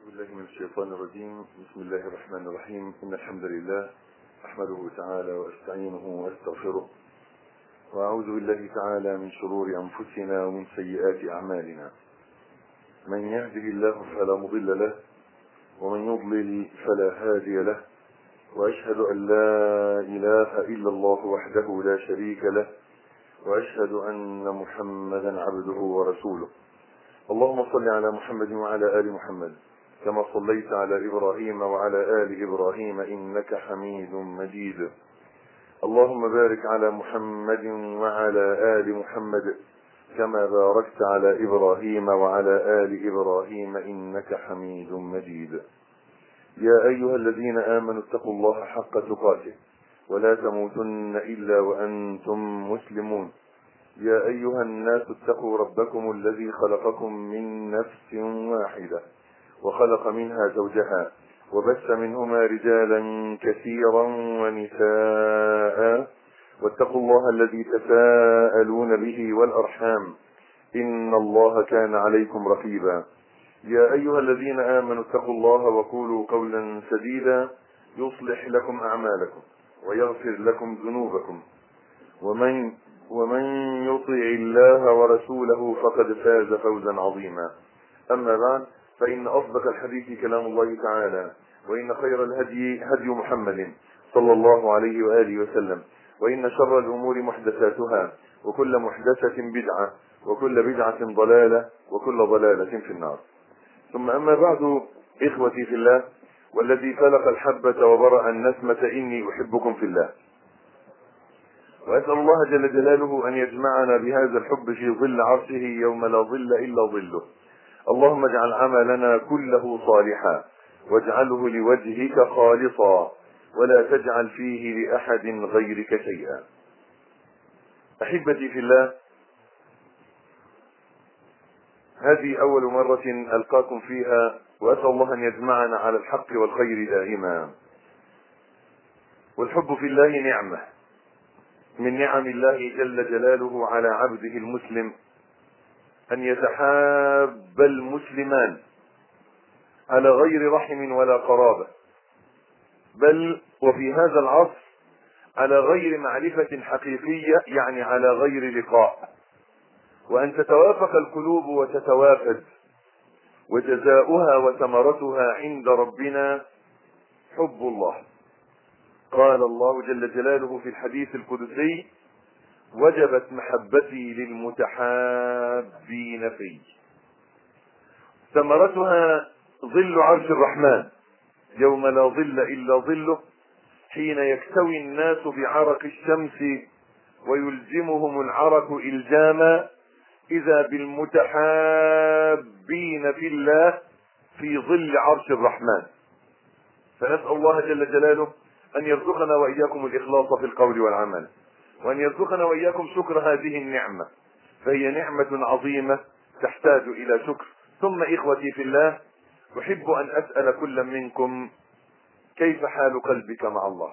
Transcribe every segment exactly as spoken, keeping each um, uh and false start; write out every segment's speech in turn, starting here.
بالله من الشيطان الرجيم. بسم الله الرحمن الرحيم. إن الحمد لله أحمده تعالى وأستعينه وأستغفره، وأعوذ بالله تعالى من شرور أنفسنا ومن سيئات أعمالنا. من يهده الله فلا مضل له، ومن يضلل فلا هادي له، وأشهد أن لا إله إلا الله وحده لا شريك له، وأشهد أن محمدا عبده ورسوله. اللهم صل على محمد وعلى آل محمد كما صليت على إبراهيم وعلى آل إبراهيم إنك حميد مجيد. اللهم بارك على محمد وعلى آل محمد كما باركت على إبراهيم وعلى آل إبراهيم إنك حميد مجيد. يا أيها الذين آمنوا اتقوا الله حق تقاته ولا تموتن إلا وأنتم مسلمون. يا أيها الناس اتقوا ربكم الذي خلقكم من نفس واحدة وخلق منها زوجها وبث منهما رجالا كثيرا ونساء، واتقوا الله الذي تساءلون به والأرحام إن الله كان عليكم رقيبا. يا أيها الذين آمنوا اتقوا الله وقولوا قولا سديدا يصلح لكم أعمالكم ويغفر لكم ذنوبكم، ومن ومن يطع الله ورسوله فقد فاز فوزا عظيما. أما بعد، فإن أصدق الحديث كلام الله تعالى، وإن خير الهدي هدي محمد صلى الله عليه وآله وسلم، وإن شر الأمور محدثاتها، وكل محدثة بدعة، وكل بدعة ضلالة، وكل ضلالة في النار. ثم أما بعد، إخوتي في الله، والذي فلق الحبة وبرأ النسمة إني أحبكم في الله، وأسأل الله جل جلاله أن يجمعنا بهذا الحب في ظل عرشه يوم لا ظل إلا ظله. اللهم اجعل عملنا كله صالحا، واجعله لوجهك خالصا، ولا تجعل فيه لأحد غيرك شيئا. أحبتي في الله، هذه أول مرة ألقاكم فيها، وأسأل الله أن يجمعنا على الحق والخير دائما. والحب في الله نعمة من نعم الله جل جلاله على عبده المسلم، أن يتحاب المسلمان على غير رحم ولا قرابة، بل وفي هذا العصر على غير معرفة حقيقية، يعني على غير لقاء، وأن تتوافق القلوب وتتوافد، وجزاؤها وثمرتها عند ربنا حب الله. قال الله جل جلاله في الحديث القدسي: وجبت محبتي للمتحابين في. ثمرتها ظل عرش الرحمن يوم لا ظل إلا ظله، حين يكتوي الناس بعرق الشمس ويلزمهم العرق إلزاما، إذا بالمتحابين في الله في ظل عرش الرحمن. فنسأل الله جل جلاله أن يرزقنا وإياكم الإخلاص في القول والعمل، وأن يرزقنا وإياكم شكر هذه النعمة، فهي نعمة عظيمة تحتاج إلى شكر. ثم إخوتي في الله، أحب أن أسأل كل منكم: كيف حال قلبك مع الله؟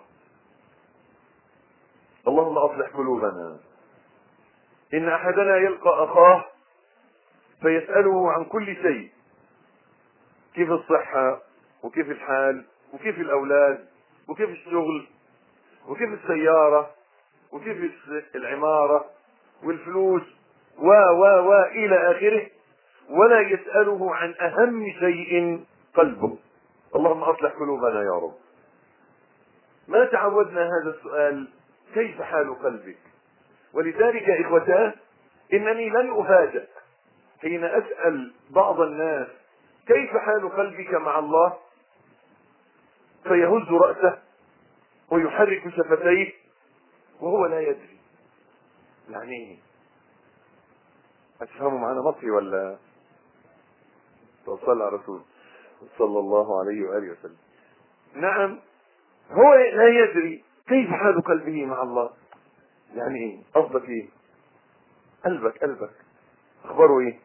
اللهم أصلح قلوبنا. إن أحدنا يلقى أخاه فيسأله عن كل شيء: كيف الصحة، وكيف الحال، وكيف الأولاد، وكيف الشغل، وكيف السيارة، وكيف العمارة والفلوس و و و إلى آخره، ولا يسأله عن أهم شيء: قلبه. اللهم أصلح قلوبنا يا رب. ما تعودنا هذا السؤال: كيف حال قلبك؟ ولذلك يا إخوتاه، إنني لن أفاجأ حين أسأل بعض الناس: كيف حال قلبك مع الله؟ فيهز رأسه ويحرك شفتيه وهو لا يدري. يعني أتفهموا معنا مصري ولا؟ صلى على رسول صلى الله عليه وآله وسلم. نعم، هو لا يدري كيف حال قلبه مع الله. يعني ايه؟ قصدك ايه؟ قلبك قلبك اخباره ايه؟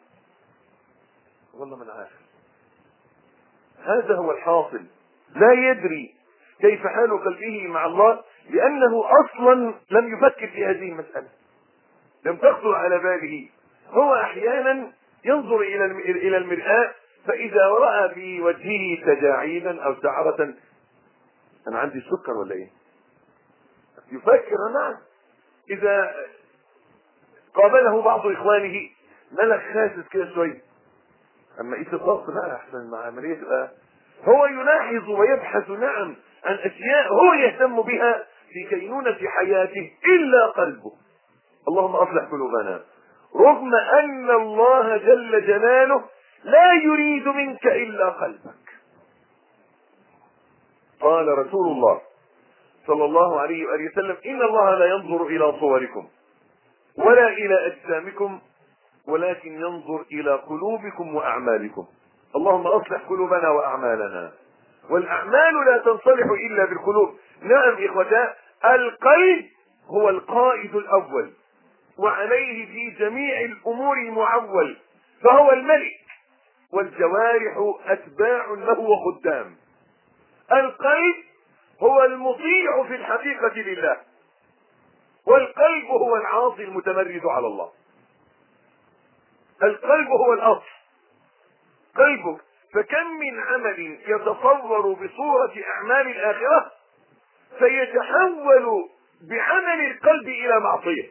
والله من عارف. هذا هو الحاصل. لا يدري كيف حال قلبه مع الله، لأنه أصلا لم يفكر في هذه المسألة، لم تخطر على باله. هو أحيانا ينظر إلى إلى المرآة فإذا رأى في وجهه تجاعيدا أو سعرة، أنا عندي سكر ولا إيه؟ يفكر معه. إذا قابله بعض إخوانه ملك خاسس كده شوية، أما إيش الضغط لا أحسن العملية تبقى، هو يلاحظ ويبحث نعم عن أشياء هو يهتم بها في كينونة حياته إلا قلبه. اللهم أصلح قلوبنا، رغم أن الله جل جلاله لا يريد منك إلا قلبك. قال رسول الله صلى الله عليه وآله وسلم: إن الله لا ينظر إلى صوركم ولا إلى أجسامكم ولكن ينظر إلى قلوبكم وأعمالكم. اللهم أصلح قلوبنا وأعمالنا، والأعمال لا تنصلح إلا بالقلوب. نعم إخوتاء، القلب هو القائد الأول وعليه في جميع الأمور معول، فهو الملك والجوارح أتباع له وخدام. القلب هو المطيع في الحقيقة لله، والقلب هو العاصي المتمرد على الله. القلب هو الأصل، قلبك. فكم من عمل يتصور بصورة أعمال الآخرة فيتحول بعمل القلب إلى معصية.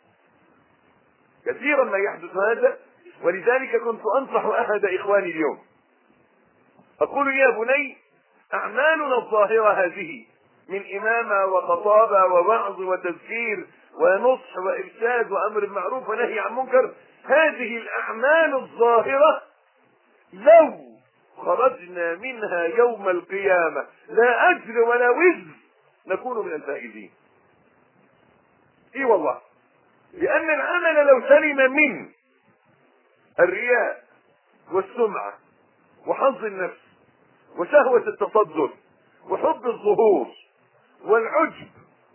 كثيرا ما يحدث هذا، ولذلك كنت أنصح أحد إخواني اليوم أقول: يا بني، أعمالنا الظاهرة هذه من إمامة وخطابة ووعظ وتذكير ونصح وإرشاد وأمر بالمعروف ونهي عن منكر، هذه الأعمال الظاهرة لو خرجنا منها يوم القيامة لا أجر ولا وزر نكون من الفائزين. إي والله، لأن العمل لو سلم من الرياء والسمعة وحظ النفس وشهوة التصدر وحب الظهور والعجب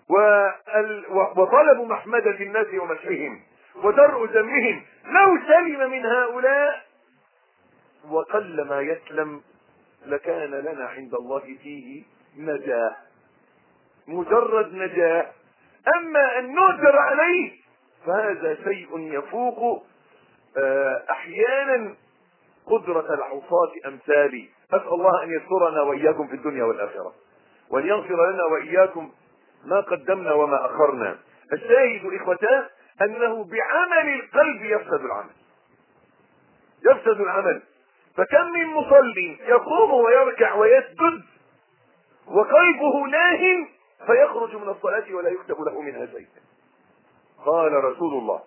وطلب محمدة الناس ومدحهم ودرء ذمهم، لو سلم من هؤلاء وقل ما يسلم لكان لنا عند الله فيه نجاة، مجرد نجاة. أما أن نؤجر عليه فهذا شيء يفوق أحيانا قدرة العصاة أمثالي. أسأل الله أن يسترنا وإياكم في الدنيا والآخرة، وأن يغفر لنا وإياكم ما قدمنا وما أخرنا. الشاهد إخوتاه أنه بعمل القلب يفسد العمل، يفسد العمل. فكم من مصلي يقوم ويركع ويسجد وقلبه لاهٍ فيخرج من الصلاة ولا يكتب له منها شيء. قال رسول الله،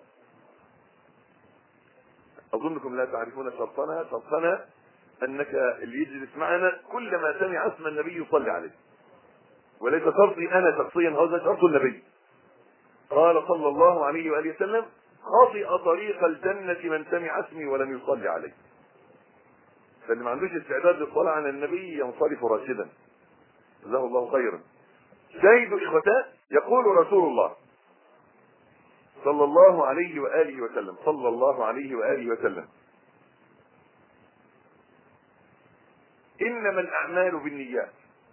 أظنكم لا تعرفون شرطنا، شرطنا أنك اللي يجلس معنا كلما سمع اسم النبي يصلي عليه، وليس شرطي أنا شخصيا، هذا شرط النبي. قال صلى الله عليه وآله وسلم: خطئ طريق الجنة من سمع اسمي ولم يصلي عليه. فاللي ما عندوش استعداد للصلاة على النبي ينصرف راشدا، جزاه الله خيرا. شاهد إخوتاه، يقول رسول الله صلى الله عليه وآله وسلم صلى الله عليه وآله وسلم: إنما الأعمال بالنيات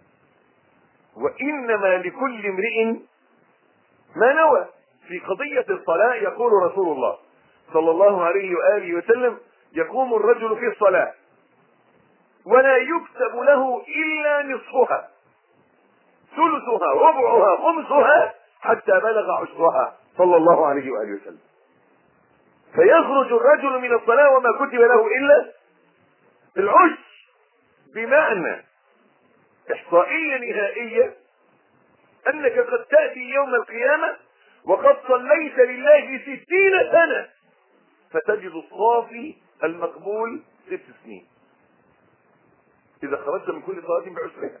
وإنما لكل امرئ ما نوى. في قضية الصلاة يقول رسول الله صلى الله عليه وآله وسلم: يقوم الرجل في الصلاة ولا يكتب له إلا نصفها، ثلثها، ربعها، خمسها، حتى بلغ عشرها، صلى الله عليه وآله وسلم. فيخرج الرجل من الصلاة وما كتب له إلا العشر، بمعنى إحصائية نهائية أنك قد تأتي يوم القيامة وقد صليت لله ستين سنة فتجد الصافي المقبول ست سنين، إذا خرجت من كل صلاة بعشرها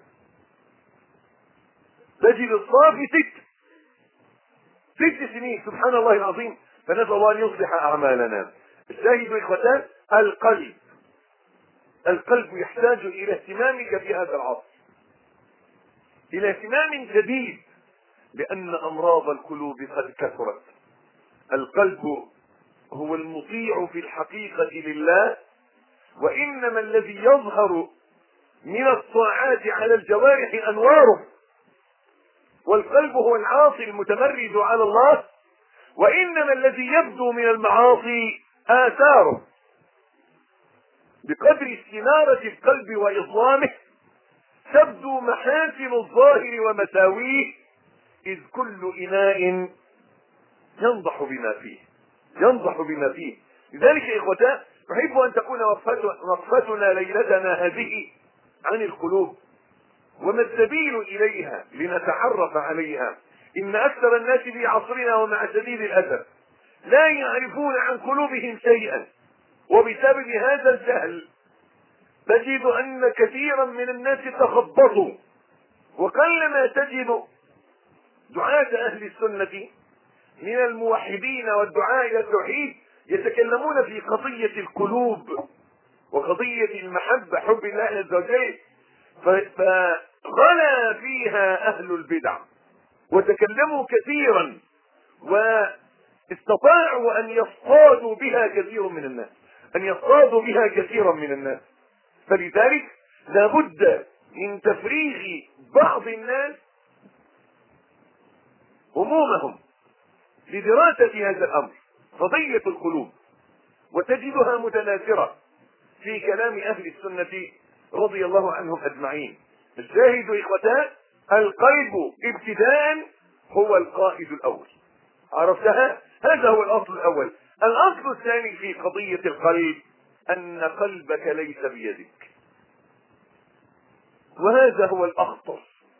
تجد الصافي ست ست سنين. سبحان الله العظيم. فنسأل الله أن يصلح أعمالنا. الشاهد إخوتان، القلب القلب يحتاج إلى اهتمامك في هذا العصر، إلى اهتمام جديد، لأن أمراض القلوب قد كثرت. القلب هو المطيع في الحقيقة لله، وإنما الذي يظهر من الطاعات على الجوارح أنواره، والقلب هو العاصي المتمرد على الله، وإنما الذي يبدو من المعاصي آثاره. بقدر استنارة القلب وإظلامه تبدو محاسن الظاهر ومساويه، إذ كل إناء ينضح بما فيه ينضح بما فيه لذلك يا إخوتان أحب أن تكون وقفتنا ليلتنا هذه عن القلوب وما السبيل إليها لنتعرف عليها. إن أكثر الناس في عصرنا ومع شديد الأسف لا يعرفون عن قلوبهم شيئا، وبسبب هذا الجهل تجد أن كثيرا من الناس تخبطوا، وقلما تجد دعاة أهل السنة من الموحدين والدعاة إلى التوحيد يتكلمون في قضية القلوب وقضية المحبة، حب الله عز وجل، فغلا فيها أهل البدع وتكلموا كثيرا واستطاعوا أن يصطادوا بها كثير من الناس أن يصطادوا بها كثيرا من الناس فلذلك لابد من تفريغ بعض الناس همومهم لدراسة هذا الأمر، قضية القلوب، وتجدها متناثرة في كلام أهل السنة رضي الله عنهم أجمعين. الشاهد إخوتان القلب ابتداء هو القائد الأول، عرفتها؟ هذا هو الأصل الأول. الأصل الثاني في قضية القلب أن قلبك ليس بيدك، وهذا هو الأخطر،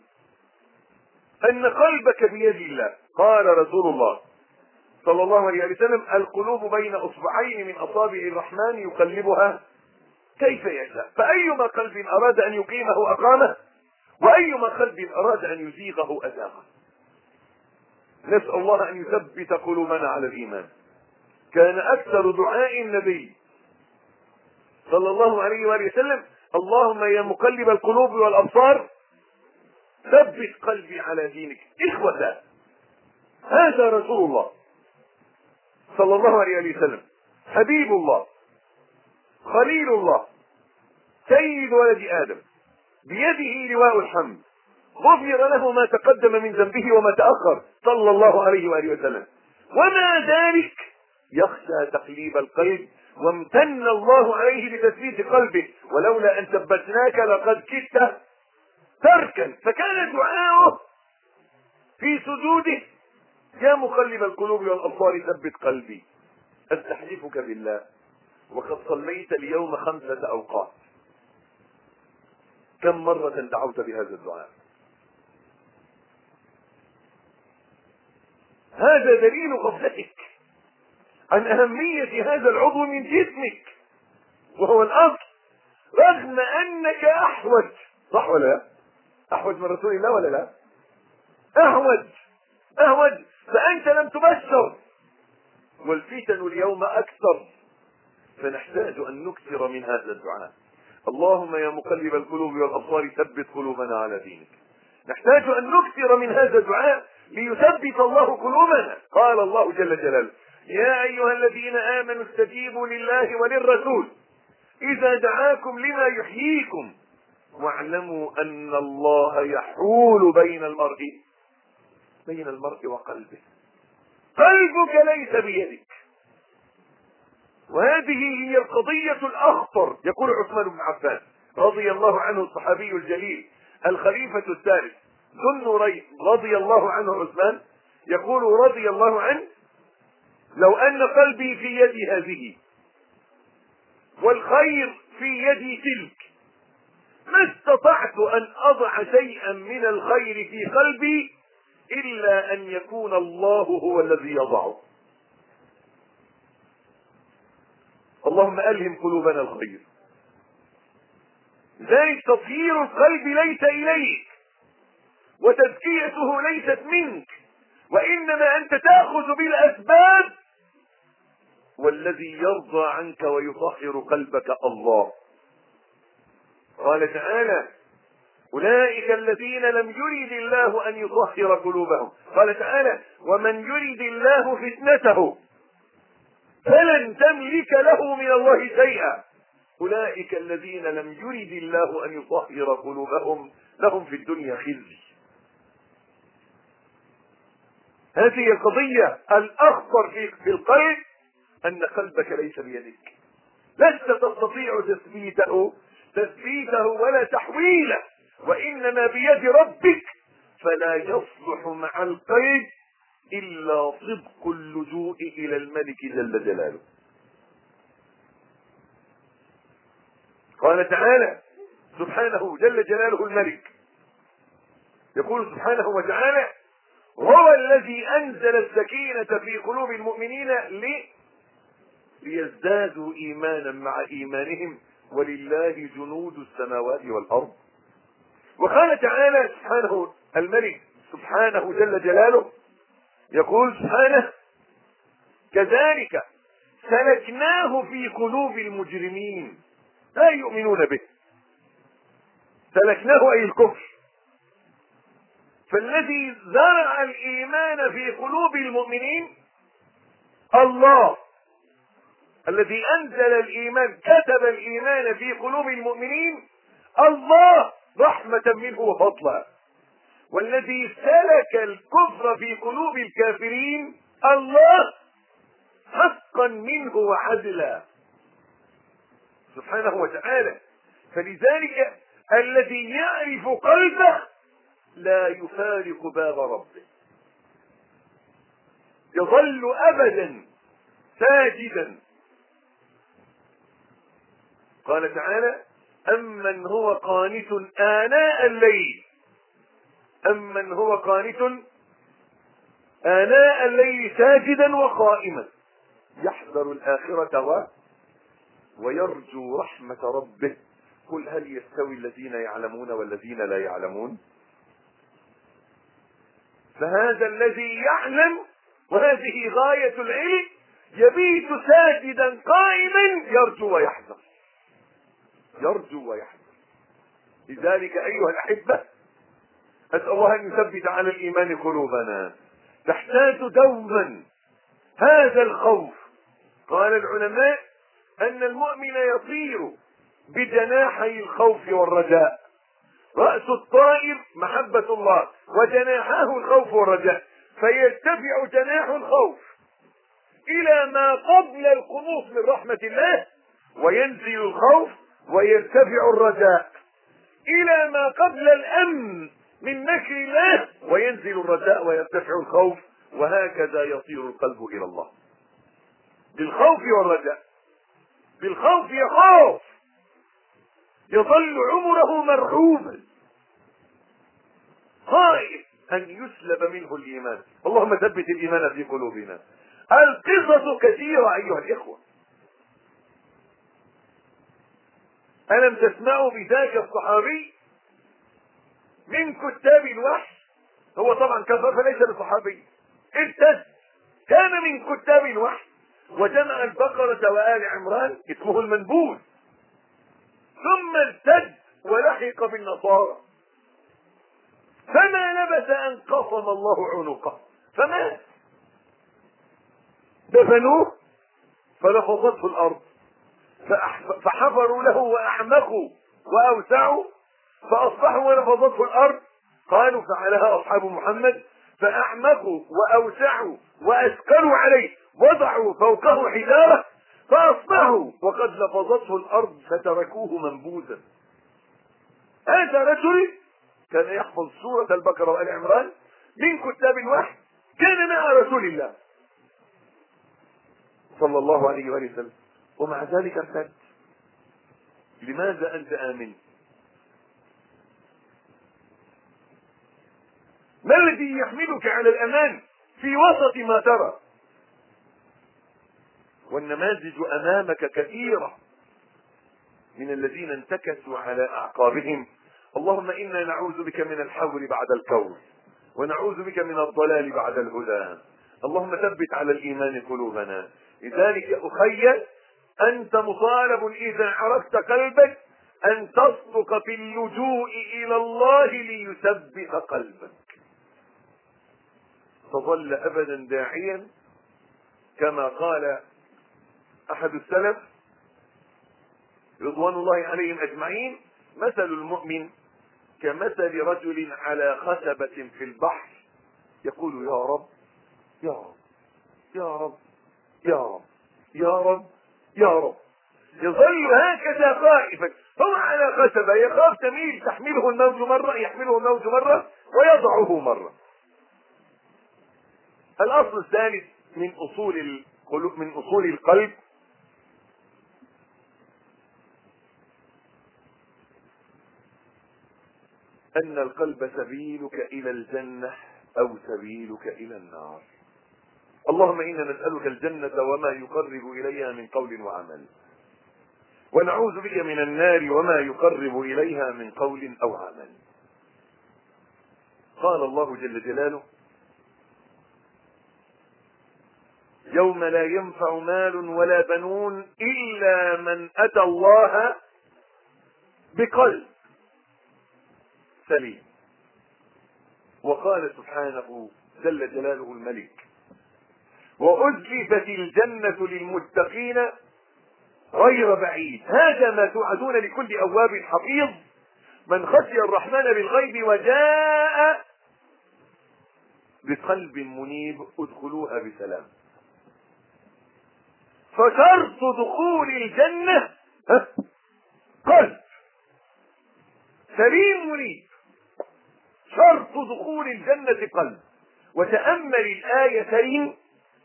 أن قلبك بيد الله. قال رسول الله صلى الله عليه وسلم القلوب بين أصبعين من أصابع الرحمن يقلبها كيف يشاء، فأيما قلب أراد أن يقيمه أقامه، وأيما قلب أراد أن يزيغه أزاغه. نسأل الله أن يثبت قلوبنا على الإيمان. كان أكثر دعاء النبي صلى الله عليه وآله وسلم اللهم يا مقلب القلوب والأبصار ثبت قلبي على دينك. إخوة، هذا رسول الله صلى الله عليه وآله وسلم، حبيب الله، خليل الله، سيد ولد آدم، بيده لواء الحمد، غفر له ما تقدم من ذنبه وما تأخر صلى الله عليه وآله وسلم، ومع ذلك يخشى تقليب القلب، وامتن الله عليه بتثبيت قلبه، ولولا أن ثبتناك لقد كدت تركا. فكان دعاؤه في سجوده يا مقلب القلوب والأبصار ثبت قلبي. أستحلفك بالله وقد صليت اليوم خمسة أوقات، كم مرة دعوت بهذا الدعاء؟ هذا دليل غفلتك عن أهمية هذا العضو من جسمك، وهو الأصل، رغم أنك أحوج، صح ولا لا؟ أحوج من رسول الله ولا لا؟ أحوج أحوج فأنت لم تبشر، والفتن اليوم أكثر، فنحتاج أن نكثر من هذا الدعاء. اللهم يا مقلب القلوب والأبصار ثبت قلوبنا على دينك. نحتاج أن نكثر من هذا الدعاء ليثبت الله قلوبنا. قال الله جل جلاله يا أيها الذين آمنوا استجيبوا لله وللرسول إذا دعاكم لما يحييكم واعلموا أن الله يحول بين المرء بين المرء وقلبه. قلبك ليس بيدك، وهذه هي القضية الأخطر. يقول عثمان بن عفان رضي الله عنه الصحابي الجليل الخليفة الثالث ذو النورين رضي الله عنه، عثمان يقول رضي الله عنه لو أن قلبي في يدي هذه والخير في يدي تلك ما استطعت أن أضع شيئا من الخير في قلبي إلا أن يكون الله هو الذي يضعه. اللهم ألهم قلوبنا الخير. ذلك تطهير القلب ليس إليك، وتزكيته ليست منك، وإنما أنت تأخذ بالأسباب، والذي يرضى عنك ويطهر قلبك الله. قال تعالى أولئك الذين لم يرد الله أن يطهر قلوبهم. قال تعالى ومن يرد الله فتنته فلن تملك له من الله شيئا. أولئك الذين لم يرد الله أن يطهر قلوبهم لهم في الدنيا خزي. هذه القضية الأخطر في القلب، أن قلبك ليس بيدك. لست تستطيع تثبيته تثبيته ولا تحويله، وإنما بيد ربك. فلا يصلح مع القيد إلا صدق اللجوء إلى الملك جل جلاله. قال تعالى سبحانه جل جلاله الملك، يقول سبحانه وتعالى: هو الذي أنزل السكينة في قلوب المؤمنين لي ليزدادوا إيمانا مع إيمانهم ولله جنود السماوات والأرض. وقال تعالى سبحانه الملك سبحانه جل جلاله، يقول سبحانه: كذلك سلكناه في قلوب المجرمين لا يؤمنون به. سلكناه أي الكفر. فالذي زرع الإيمان في قلوب المؤمنين الله، الذي أنزل الإيمان كتب الإيمان في قلوب المؤمنين الله رحمة منه وفضلا. والذي سلك الكفر في قلوب الكافرين الله حقا منه وعدلا سبحانه وتعالى. فلذلك الذي يعرف قلبه لا يفارق باب ربه، يظل أبدا ساجدا. قال تعالى: أمن هو قانت آناء الليل أمن هو قانت آناء الليل ساجدا وقائما يحذر الآخرة و... ويرجو رحمة ربه. قل هل يستوي الذين يعلمون والذين لا يعلمون؟ فهذا الذي يعلم، وهذه غاية العلم، يبيت ساجدا قائما يرجو ويحذر يرجو ويحذر. لذلك أيها الأحبة، أسأل الله أن يثبت على الإيمان قلوبنا. تحتاج دوما هذا الخوف. قال العلماء أن المؤمن يطير بجناحي الخوف والرجاء. رأس الطائر محبة الله، وجناحاه الخوف والرجاء، فيرتفع جناح الخوف إلى ما قبل القنوط من رحمة الله، وينزل الخوف ويرتفع الرجاء إلى ما قبل الأمن من مكر الله، وينزل الرجاء ويرتفع الخوف، وهكذا يطير القلب إلى الله بالخوف والرجاء. بالخوف يخاف، يظل عمره مرعوبا خائف أن يسلب منه الإيمان. اللهم ثبت الإيمان في قلوبنا. القصص كثيرة أيها الإخوة. ألم تسمعوا بذاك الصحابي من كتاب الوحي؟ هو طبعا كفر فليس بصحابي، ارتد، كان من كتاب الوحي وجمع البقرة وآل عمران، اسمه المنبوذ، ثم ارتد ولحق بالنصارى، فما لبث أن قصم الله عنقه فمات. دفنوه فلفظته الأرض، فحفروا له وأعمقوا وأوسعوا فأصبحوا ولفظته الأرض. قالوا فعلها أصحاب محمد، فأعمقوا وأوسعوا وأثقلوا عليه، وضعوا فوقه حجارة فأصبحوا وقد لفظته الأرض فتركوه منبوذا. هذا رجل كان يحفظ سورة البقرة وآل عمران من كتاب الوحي، كان مع رسول الله صلى الله عليه وآله وسلم، ومع ذلك ارتد. لماذا أنت آمن؟ ما الذي يحملك على الأمان في وسط ما ترى؟ والنماذج أمامك كثيرة من الذين انتكسوا على أعقابهم. اللهم إنا نعوذ بك من الحول بعد الكون، ونعوذ بك من الضلال بعد الهدى. اللهم ثبت على الإيمان قلوبنا. لذلك أخي، أنت مطالب إذا عرفت قلبك أن تصدق في اللجوء إلى الله ليثبت قلبك، تظل أبدا داعيا. كما قال أحد السلف رضوان الله عليهم أجمعين: مثل المؤمن كمثل رجل على خشبة في البحر يقول يا رب يا رب يا رب يا رب يا رب يا رب، يظل هكذا خائفا، هو على خشبة يخاف تميل، تحمله الموج مرة، يحمله الموج مرة ويضعه مرة. الأصل الثالث من أصول القلوب، من أصول القلب، أن القلب سبيلك إلى الجنة أو سبيلك إلى النار. اللهم إنا نسألك الجنة وما يقرب إليها من قول وعمل، ونعوذ بك من النار وما يقرب إليها من قول أو عمل. قال الله جل جلاله: يوم لا ينفع مال ولا بنون إلا من أتى الله بقلب سليم. وقال سبحانه جل جلاله الملك: وأزلفت الجنة للمتقين غير بعيد. هذا ما توعدون لكل أواب حفيظ من خشي الرحمن بالغيب وجاء بقلب منيب ادخلوها بسلام. فشرط دخول الجنة قلب سليم منيب، شرط دخول الجنة قلب. وتأمل الآيتين: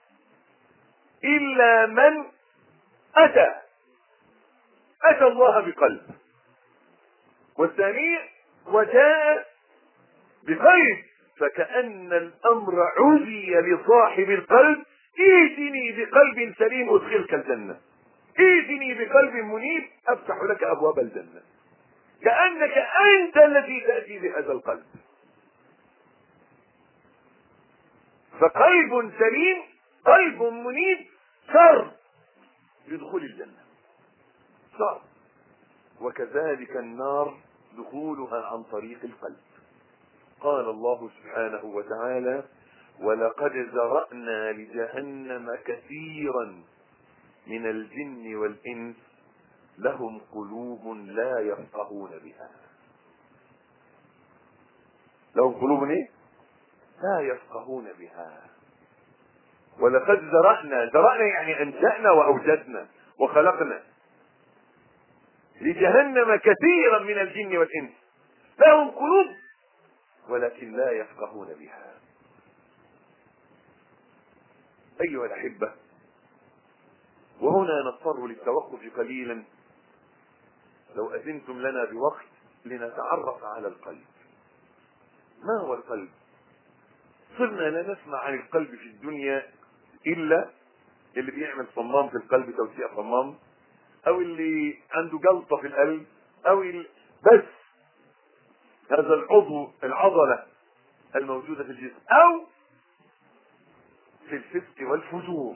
إلا من أتى أتى الله بقلب، والثانية وجاء بقلب. فكأن الأمر عزي لصاحب القلب: ائتني بقلب سليم أدخلك الجنة، ائتني بقلب منيب أفتح لك أبواب الجنة. كأنك أنت الذي تأتي بهذا القلب. فقلب سليم، قلب منيب، شر يدخل الجنة صعب. وكذلك النار دخولها عن طريق القلب. قال الله سبحانه وتعالى: ولقد ذرأنا لجهنم كثيرا من الجن والإنس لهم قلوب لا يفقهون بها. لهم قلوب ايه؟ لا يفقهون بها. ولقد ذرأنا، ذرأنا يعني أنشأنا وأوجدنا وخلقنا لجهنم كثيرا من الجن والإنس لهم قلوب ولكن لا يفقهون بها. أيها الأحبة، وهنا نضطر للتوقف قليلا لو أذنتم لنا بوقت لنتعرف على القلب. ما هو القلب؟ صرنا لا نسمع عن القلب في الدنيا إلا اللي بيعمل صمام في القلب، توسيع صمام، أو اللي عنده جلطة في القلب، أو اللي بس هذا العضو العضلة الموجودة في الجسم، أو في الفسق والفجور.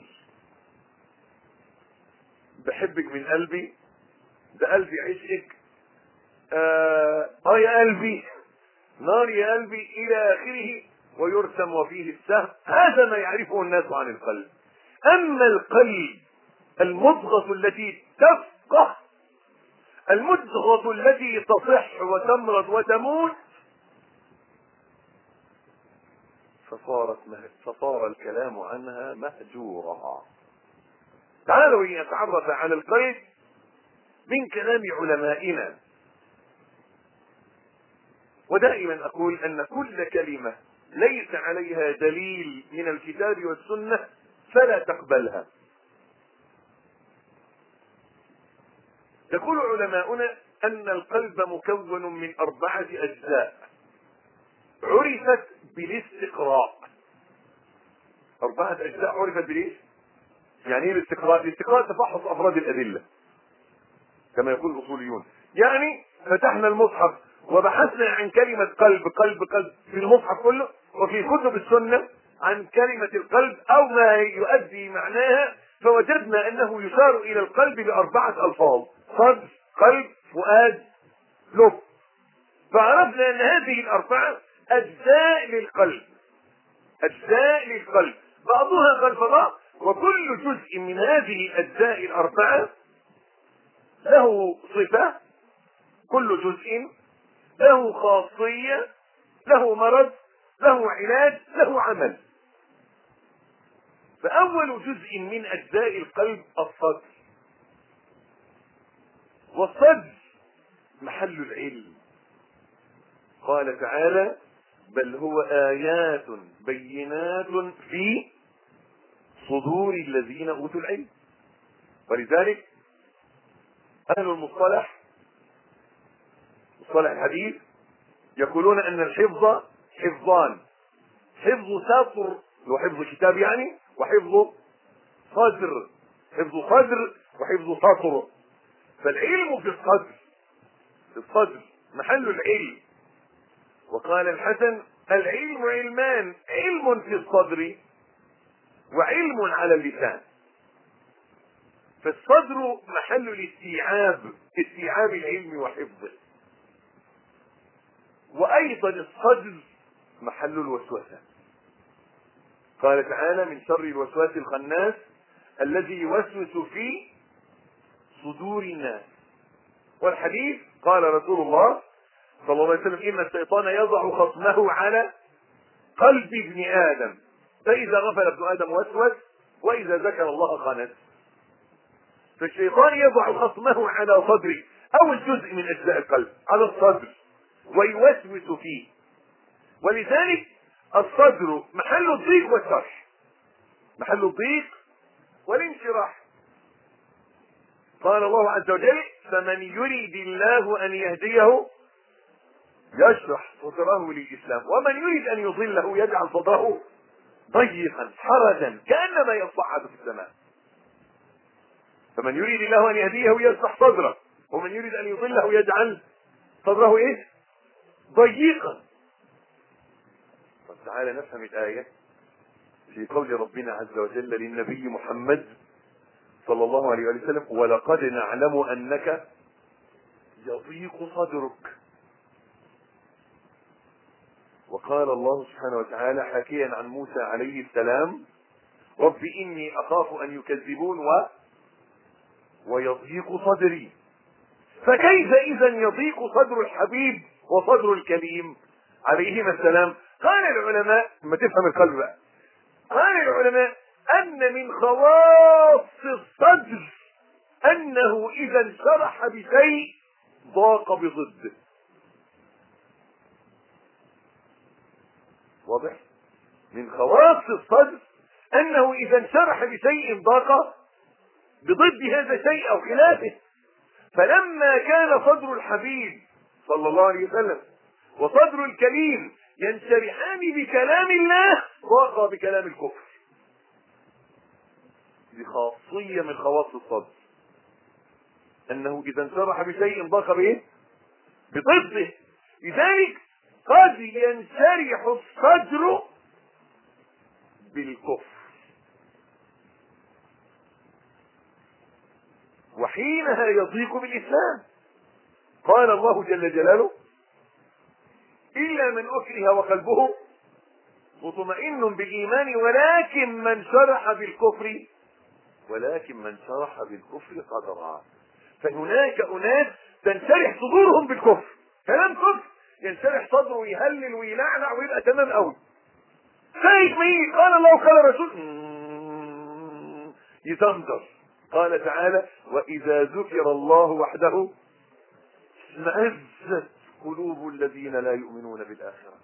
بحبك من قلبي، ده قلبي عشقك، آه, اه يا قلبي، نار يا قلبي، الى اخره، ويرسم وفيه السهم. هذا ما يعرفه الناس عن القلب. اما القلب المضغة التي تفقه، المضغة التي تصح وتمرض وتموت، فصارت فصار الكلام عنها مهجورها. تعالوا لنتعرف على القلب من كلام علمائنا. ودائما أقول أن كل كلمة ليس عليها دليل من الكتاب والسنة فلا تقبلها. يقول علماؤنا أن القلب مكون من أربعة أجزاء عرفت بالاستقراء. أربعة أجزاء عرفت بالإيش؟ يعني ايه الاستقراء؟ الاستقراء تفحص أفراد الأدلة كما يقول الأصوليون. يعني فتحنا المصحف وبحثنا عن كلمة قلب قلب قلب في المصحف كله، وفي كتب السنة عن كلمة القلب أو ما يؤدي معناها، فوجدنا أنه يشار إلى القلب بأربعة ألفاظ: صدر، قلب، فؤاد، لب. فعرفنا أن هذه الأربعة أجزاء للقلب، أجزاء للقلب بعضها خلف بعض، وكل جزء من هذه الأجزاء الأربعة له صفة، كل جزء له خاصية، له مرض، له علاج، له عمل. فأول جزء من أجزاء القلب الصدر. والصدر محل العلم. قال تعالى بل هو آيات بينات في صدور الذين أوتوا العلم. ولذلك أهل المصطلح مصطلح الحديث يقولون أن الحفظ حفظان: حفظ سطر وحفظ كتاب يعني، وحفظ صدر، حفظ صدر وحفظ سطر. فالعلم في الصدر، في الصدر محل العلم. وقال الحسن العلم علمان: علم في الصدر وعلم على اللسان. فالصدر محل الاستيعاب، استيعاب العلم وحفظه. وايضا الصدر محل الوسوسة. قال تعالى من شر الوسواس الخناس الذي يوسوس في صدور الناس. والحديث قال رسول الله صلى الله عليه وسلم إن الشيطان يضع خصمه على قلب ابن آدم، فإذا غفل ابن آدم وسوس، وإذا ذكر الله خنس. فالشيطان يضع خصمه على صدره، أول جزء من أجزاء القلب على الصدر، ويوسوس فيه. ولذلك الصدر محل الضيق والشرح، محل الضيق والانشراح. قال الله عز وجل فمن يريد الله أن يهديه يشرح صدره للإسلام ومن يريد أن يضله يجعل صدره ضيقا حرجا كأنما يصعد في السماء. فمن يريد الله أن يهديه يشرح صدره ومن يريد أن يضله يجعل صدره إيه؟ ضيقا. تعالى نفهم الآية في قول ربنا عز وجل للنبي محمد صلى الله عليه وسلم ولقد نعلم أنك يضيق صدرك. وقال الله سبحانه وتعالى حكيا عن موسى عليه السلام رب إني أخاف أن يكذبون و... ويضيق صدري. فكيف إذا يضيق صدر الحبيب وصدر الكريم عليهما السلام؟ قال العلماء ما تفهم القلب بقى، قال العلماء أن من خواص الصدر أنه إذا انشرح بشيء ضاق بضده. واضح؟ من خواص الصدر أنه إذا انشرح بشيء ضاق بضد هذا الشيء أو خلافه. فلما كان صدر الحبيب صلى الله عليه وسلم وصدر الكريم ينشرحان بكلام الله ضاق بكلام الكفر. دي خاصية من خواص الصدر أنه إذا انشرح بشيء ضاق به بضده. لذلك قد ينشرح الصدر بالكفر وحينها يضيق بالإسلام. قال الله جل جلاله إلا من أكره وقلبه مطمئن بالإيمان ولكن من شرح بالكفر ولكن من شرح بالكفر قدرا. فهناك أناس تنشرح صدورهم بالكفر، كلام كفر ينشرح صدره ويهلل ويلعنع ويبقى تمام قوي. سايق مين؟ قال الله وقال رسول يتندر. قال تعالى وإذا ذكر الله وحده اشمئزت قلوب الذين لا يؤمنون بالآخرة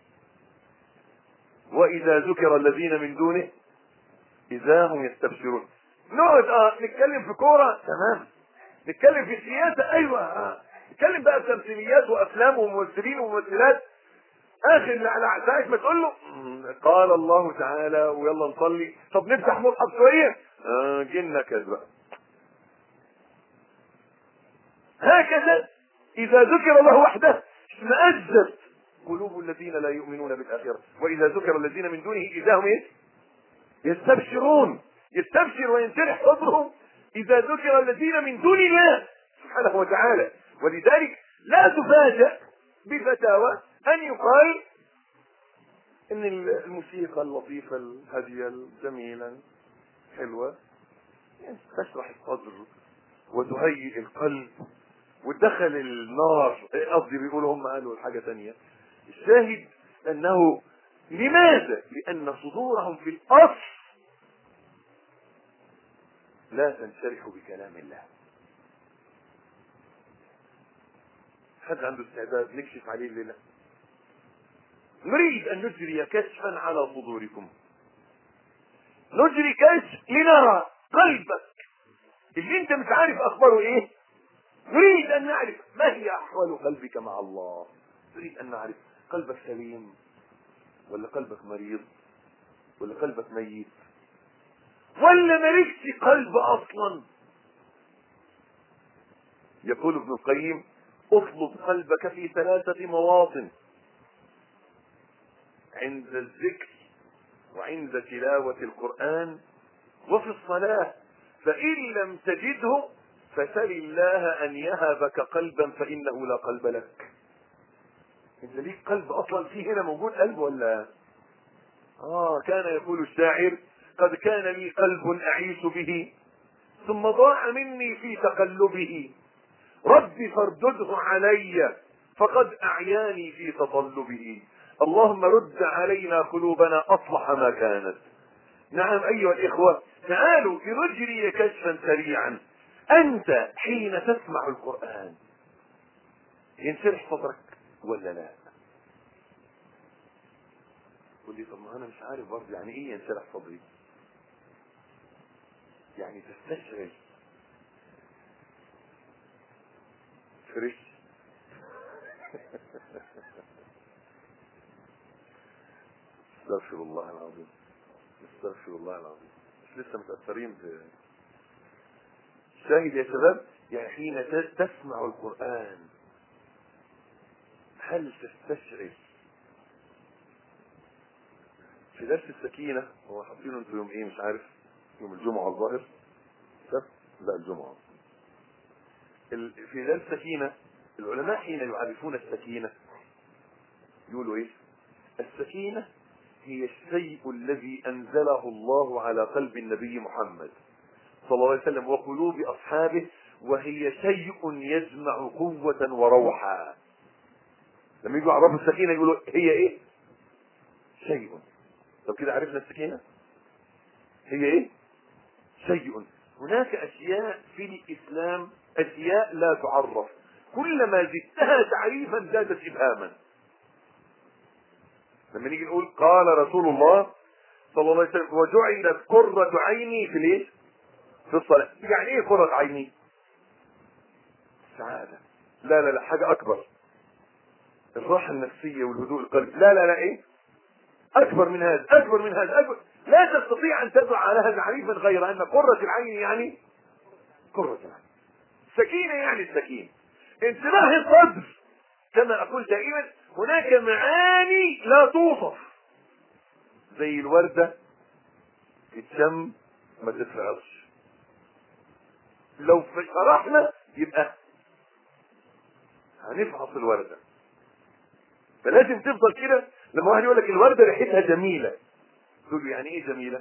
وإذا ذكر الذين من دونه إذا هم يستبشرون. نقعد اه نتكلم في كورة تمام، نتكلم في السياسة ايوه اه نتكلم بقى في تمثيليات وافلام وممثلين وممثلات اخر على ساعة ما تقول له قال الله تعالى ويلا نصلي، طب نفتح مصحف شوية اه جنة كذبة. هكذا إذا ذكر الله وحده اشمئزت قلوب الذين لا يؤمنون بالآخرة وإذا ذكر الذين من دونه إذا هم ايه؟ يستبشرون. يستبشر وينشرح صدرهم إذا ذكر الذين من دون الله سبحانه وتعالى. ولذلك لا تفاجأ بفتاوى أن يقال إن الموسيقى اللطيفة الهادية الجميلة حلوة تشرح الصدر وتهيئ القلب وتدخل النار، قصدي بيقولوا هم قالوا حاجة تانية. الشاهد أنه لماذا؟ لأن صدورهم في الأصل لا تنشرح بكلام الله. حد عنده استعداد نكشف عليه الليلة؟ نريد ان نجري كشفا على صدوركم، نجري كشف لنرى قلبك اللي انت مش عارف اخباره ايه. نريد ان نعرف ما هي احوال قلبك مع الله. نريد ان نعرف قلبك سليم ولا قلبك مريض ولا قلبك ميت ولا مالكش قلب اصلا. يقول ابن القيم اطلب قلبك في ثلاثة مواطن: عند الذكر وعند تلاوة القرآن وفي الصلاة، فإن لم تجده فسل الله أن يهبك قلبا فإنه لا قلب لك. انت ليك قلب اصلا؟ في هنا موجود قلب ولا؟ اه كان يقول الشاعر: قد كان لي قلب اعيش به ثم ضاع مني في تقلبه، ربي فاردده علي فقد اعياني في تطلبه. اللهم رد علينا قلوبنا اصلح ما كانت. نعم ايها الاخوة، تعالوا لنجري كشفا سريعا. انت حين تسمع القرآن ينشرح صدرك ولا لا؟ قل لي طب ما انا مش عارف برضه يعني ايه ينشرح صدري. يعني تستشعر فريش. استغفر الله العظيم، استغفر الله العظيم. مش لسه متأثرين ب شاهد يا شباب؟ يعني حين تسمع القرآن هل تستشعر؟ في درس السكينة هو حاطينه انتوا يوم ايه مش عارف، يوم الجمعة الظاهر، سبت لا الجمعة. في درس السكينة العلماء حين يعرفون السكينة يقولوا ايه؟ السكينة هي الشيء الذي انزله الله على قلب النبي محمد صلى الله عليه وسلم وقلوب اصحابه، وهي شيء يجمع قوة وروحا. لما يجوا يعرفوا السكينة يقولوا هي ايه؟ شيء. طب كده عرفنا السكينة هي ايه؟ شيء. هناك اشياء في الاسلام اشياء لا تعرف، كلما زدتها تعريفا زادت ابهاما. لما نيجي نقول قال رسول الله صلى الله عليه وسلم وجعلت قرة عيني في الايه؟ في الصلاة. يعني ايه قرة عيني؟ سعادة. لا لا لا حاجة اكبر، الراحة النفسية والهدوء القلبي. لا لا لا ايه اكبر من هذا، اكبر من هذا، أكبر. لا تستطيع ان تضع لها تعريفا غير ان قرة العين يعني قرة العين. سكينة يعني السكينة. انتباه الصدر كما اقول دائما هناك معاني لا توصف، زي الوردة تتشم ما تتفعلش. لو فرحنا يبقى هنفحص الوردة، فلازم تفضل كده. لما واحد يقول لك الوردة ريحتها جميلة تقول له يعني ايه جميلة؟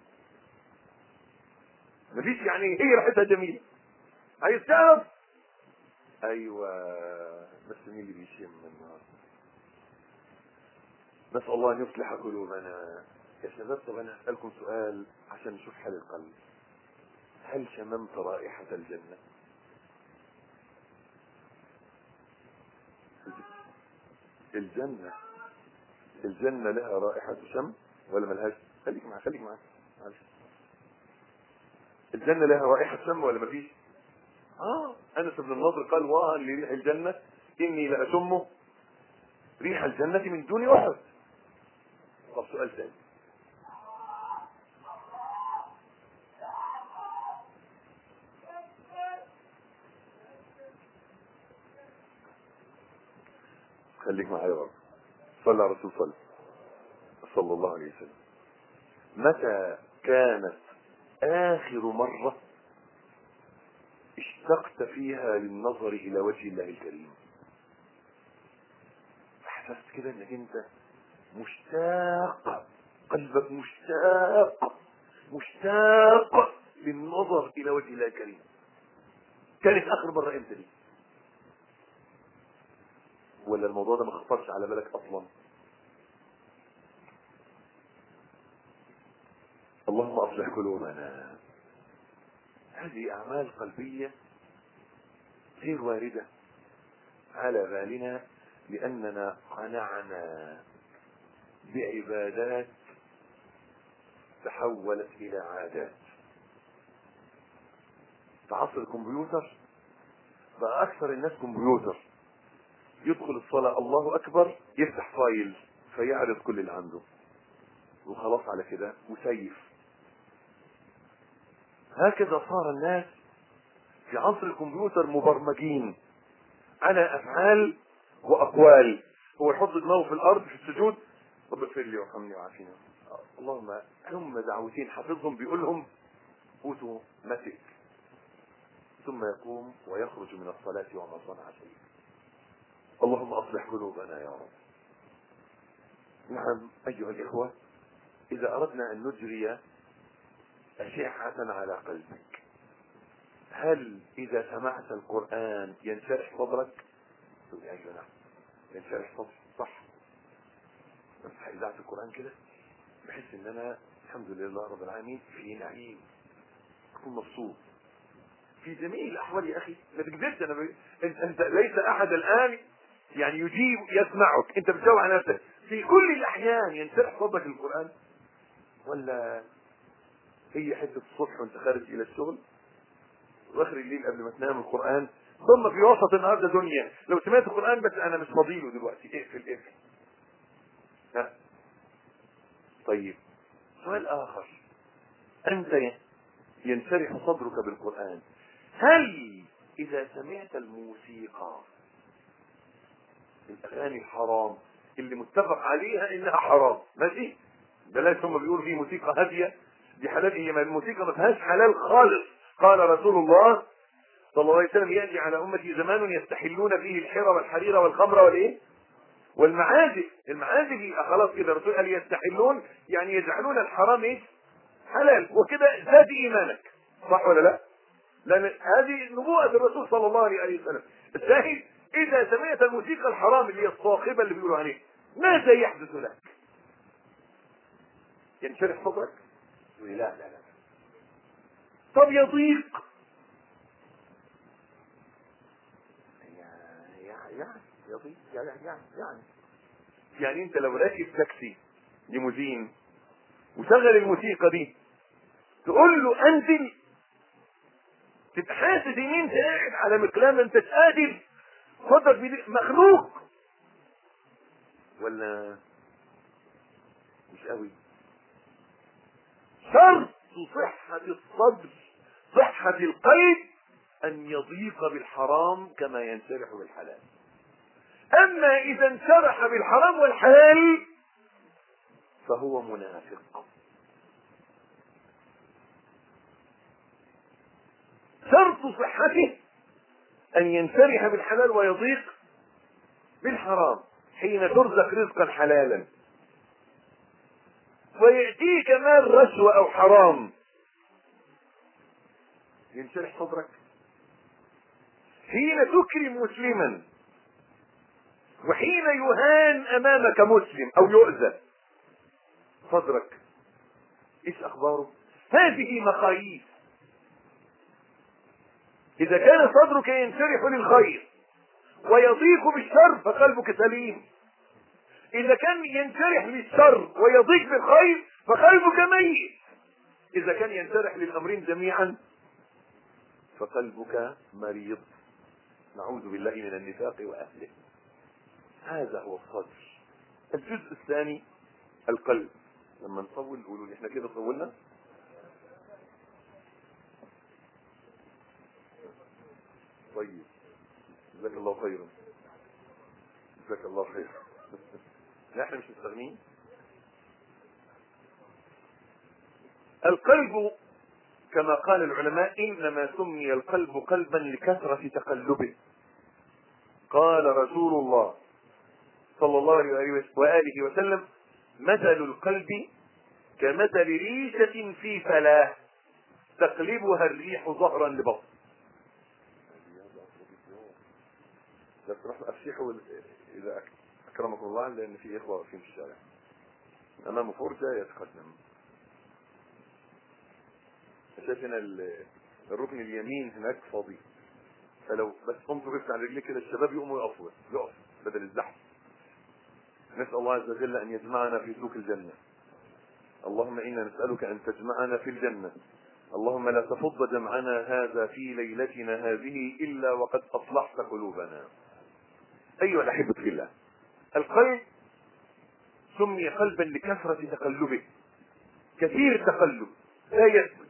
مفيش يعني ايه هي ريحتها جميلة. عايز تعرف؟ ايوه بس مين اللي بيشم النهارده؟ نسأل الله ان يصلح قلوبنا. يا شباب طب انا هسألكم سؤال عشان نشوف حال القلب. هل شممت رائحة الجنة؟ الجنة الجنة لها رائحة شم ولا ملهاش؟ خليك معايا خليك معايا معلش. الجنة لها رائحة شم ولا مفيش؟ اه انس بن النضر قال واه لريح الجنة اني لاشمه ريح الجنة من دون احد. طب سؤال ثاني، خليك معايا برضه. صلى على الرسول صلى صلى الله عليه وسلم. متى كانت اخر مرة اشتقت فيها للنظر الى وجه الله الكريم؟ احسست كده انك انت مشتاق، قلبك مشتاق مشتاق للنظر الى وجه الله الكريم؟ كانت اخر مرة امتى دي؟ ولا الموضوع ده ما خطرش على بالك اصلا؟ اللهم اصلح قلوبنا. هذه اعمال قلبية غير واردة على بالنا لأننا قنعنا بعبادات تحولت إلى عادات. في عصر الكمبيوتر بقى أكثر الناس كمبيوتر، يدخل الصلاة الله أكبر يفتح فايل فيعرض كل اللي عنده وخلاص على كده وسيف. هكذا صار الناس في عصر الكمبيوتر مبرمجين على أفعال وأقوال. هو يحط دماغه في الأرض في السجود، رب اغفر لي وارحمني وعافيني، اللهم هم دعوتين حافظهم بيقولهم اوتوماتيك، ثم يقوم ويخرج من الصلاة وما صنع شيء. اللهم أصلح قلوبنا يا رب. نعم أيها الإخوة، إذا أردنا أن نجري أشعة على قلبك، هل إذا سمعت القرآن ينشرح صدرك؟ تقول يا أيها نعم ينشرح صدري، صح. بس إذاعة القرآن كده بحس إن أنا الحمد لله رب العالمين في نعيم، أكون مبسوط في جميع الأحوال. يا أخي ما تكذبش، أنا ب... أنت... أنت ليس أحد الآن يعني يجيب يسمعك، أنت بتجاوب على نفسك. في كل الأحيان ينشرح صدرك القرآن، ولا هي حتة الصبح وأنت خارج إلى الشغل واخر الليل قبل ما تنام القرآن، ثم في وسط النهار ده دنيا لو سمعت القرآن بس أنا مش فاضيله دلوقتي، اقفل اقفل. ها طيب سؤال آخر، أنت ينشرح صدرك بالقرآن، هل إذا سمعت الموسيقى الأغاني الحرام اللي متفق عليها إنها حرام، ماشي بلاش، هم بيقولوا في موسيقى هادية دي حلال، هي الموسيقى ما فيهاش حلال خالص. قال رسول الله صلى الله عليه وسلم يأتي على أمتي زمان يستحلون فيه الحرى والحرير والخمر والإيه والمعازف. المعازف خلاص كده الرسول قال يستحلون يعني يجعلون الحرام إيه حلال، وكده زاد إيمانك، صح ولا لا؟ لأن هذه نبوءة الرسول صلى الله عليه وسلم. الشاهد إذا سمعت الموسيقى الحرام اللي هي الصاخبة اللي بيقولوا عليها، ماذا يحدث لك؟ ينشرح صدرك؟ لا لا لا. طب يضيق؟ يعني يعني يضيق يعني يعني يعني يعني انت لو راكب تاكسي ليموزين وشغل الموسيقى دي تقول له انزل، تبقى حاسس ان انت قاعد على مقلام، انت قادر صدرك مخلوق ولا مش قوي؟ شرط صحة الصدر صحة القلب ان يضيق بالحرام كما ينشرح بالحلال. اما اذا انشرح بالحرام والحلال فهو منافق. شرط صحته ان ينشرح بالحلال ويضيق بالحرام. حين ترزق رزقا حلالا ويأتيك مال رشوة او حرام ينشرح صدرك. حين تكرم مسلما وحين يهان امامك مسلم او يؤذى صدرك ايش اخباره؟ هذه مقاييس. اذا كان صدرك ينشرح للخير ويضيق بالشر فقلبك سليم. اذا كان ينشرح للشر ويضيق بالخير فقلبك ميت. اذا كان ينشرح للامرين جميعا فقلبك مريض. نعوذ بالله من النفاق واهله. هذا هو الصدر. الجزء الثاني القلب. لما نطول قولوا لي احنا كده طولنا. طيب جزاك الله خيرا جزاك الله خيرا. لا احنا مش مستغنين. القلب كما قال العلماء انما سمي القلب قلبا لكثرة تقلبه. قال رسول الله صلى الله عليه وآله وسلم مثل القلب كمثل ريشة في فلاة تقلبها الريح ظهرا لبطن. لا تروح افسحوا اذا اكرمكم الله لان في اخوة واقفين في الشارع امام فرجة يتقدم. شايف هنا الركن اليمين هناك فاضي فلو بس قمت وقفت على رجليك كده الشباب يقوموا يقفوا، يقف بدل الزحف. نسأل الله عز وجل أن يجمعنا في سوق الجنة. اللهم إنا نسألك أن تجمعنا في الجنة. اللهم لا تفض جمعنا هذا في ليلتنا هذه إلا وقد أصلحت قلوبنا. أيها الأحبة في الله، القلب سمي قلبا لكثرة تقلبه، كثير التقلب لا يثبت.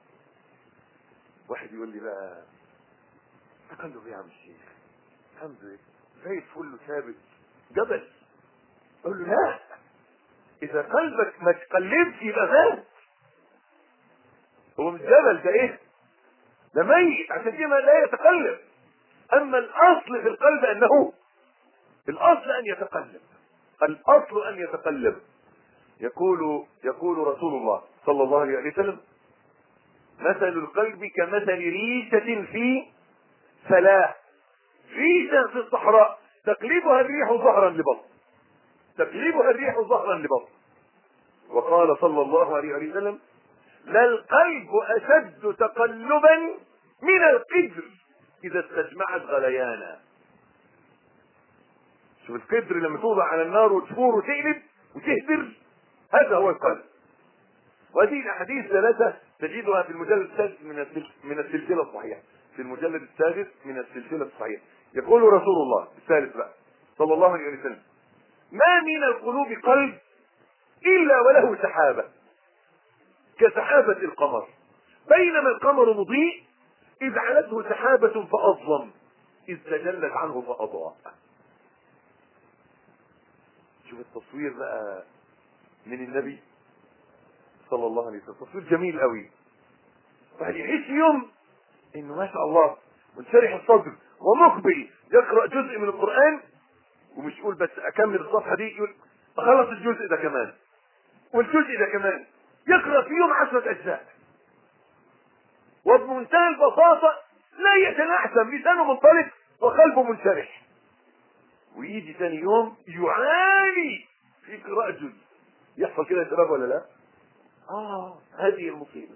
واحد يقول لي بقى تقلب يا عم الشيخ، الحمد لله زي الفل ثابت جبل. اقول له لا، اذا قلبك ما تقلبش يبقى ثابت. هو مش جبل، ده ايه؟ ده ميت، عشان كده لا يتقلب. اما الاصل في القلب انه الاصل ان يتقلب، الاصل ان يتقلب. يقول يقول رسول الله صلى الله عليه وسلم: مثل القلب كمثل ريشة في فلاة. ريشة في الصحراء تقلبها الريح ظهرا لبطن، تقلبها الريح ظهرا لبطن. وقال صلى الله عليه وسلم: لا القلب أشد تقلبا من القدر إذا استجمعت غليانا. شوف القدر لما توضع على النار وتفور وتقلب وتهدر، هذا هو القلب. وهذه الأحاديث ثلاثة تجدها في المجلد السادس من السلسلة الصحيحة، في المجلد السادس من السلسلة الصحيحة. يقول رسول الله الثالث بقى صلى الله عليه وسلم: ما من القلوب قلب إلا وله سحابة كسحابة القمر، بينما القمر مضيء إذ علته سحابة فأظلم، إذ تجلت عنه فأضاء. شوف التصوير بقى من النبي صلى الله عليه وسلم، تصوير جميل قوي. واحد يحس يوم انه ما شاء الله منشرح الصدر ومقبل يقرأ جزء من القرآن، ومش يقول بس اكمل الصفحة دي، يقول اخلص الجزء ده كمان والجزء ده كمان، يقرأ في يوم عشرة اجزاء وبمنتهى البساطة، لا يتنعسم، لسانه منطلق وقلبه منشرح. ويجي ثاني يوم يعاني في قراءة جزء. يحصل كده يا شباب ولا لا؟ اه هذه المصيبة.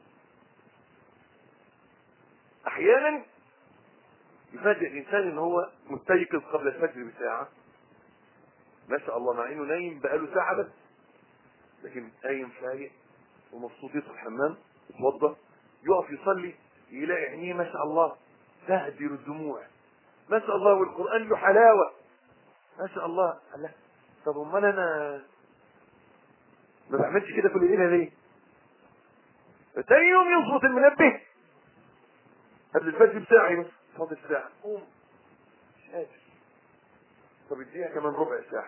احيانا يفاجئ الانسان ان هو مستيقظ قبل الفجر بساعة، ما شاء الله، مع انه نايم بقاله ساعة بس، لكن قايم فايق ومبسوط، يدخل الحمام يتوضا يقف يصلي، يلاقي عينيه ما شاء الله تهدر الدموع، ما شاء الله، والقرآن له حلاوة ما شاء الله. الله، طب امال انا ما بعملش كده كل ليله ليه؟ فتاني يوم يظبط المنبه قبل الفجر بساعة، بس فاضل ساعة، قوم مش قادر، طب اديها كمان ربع ساعة،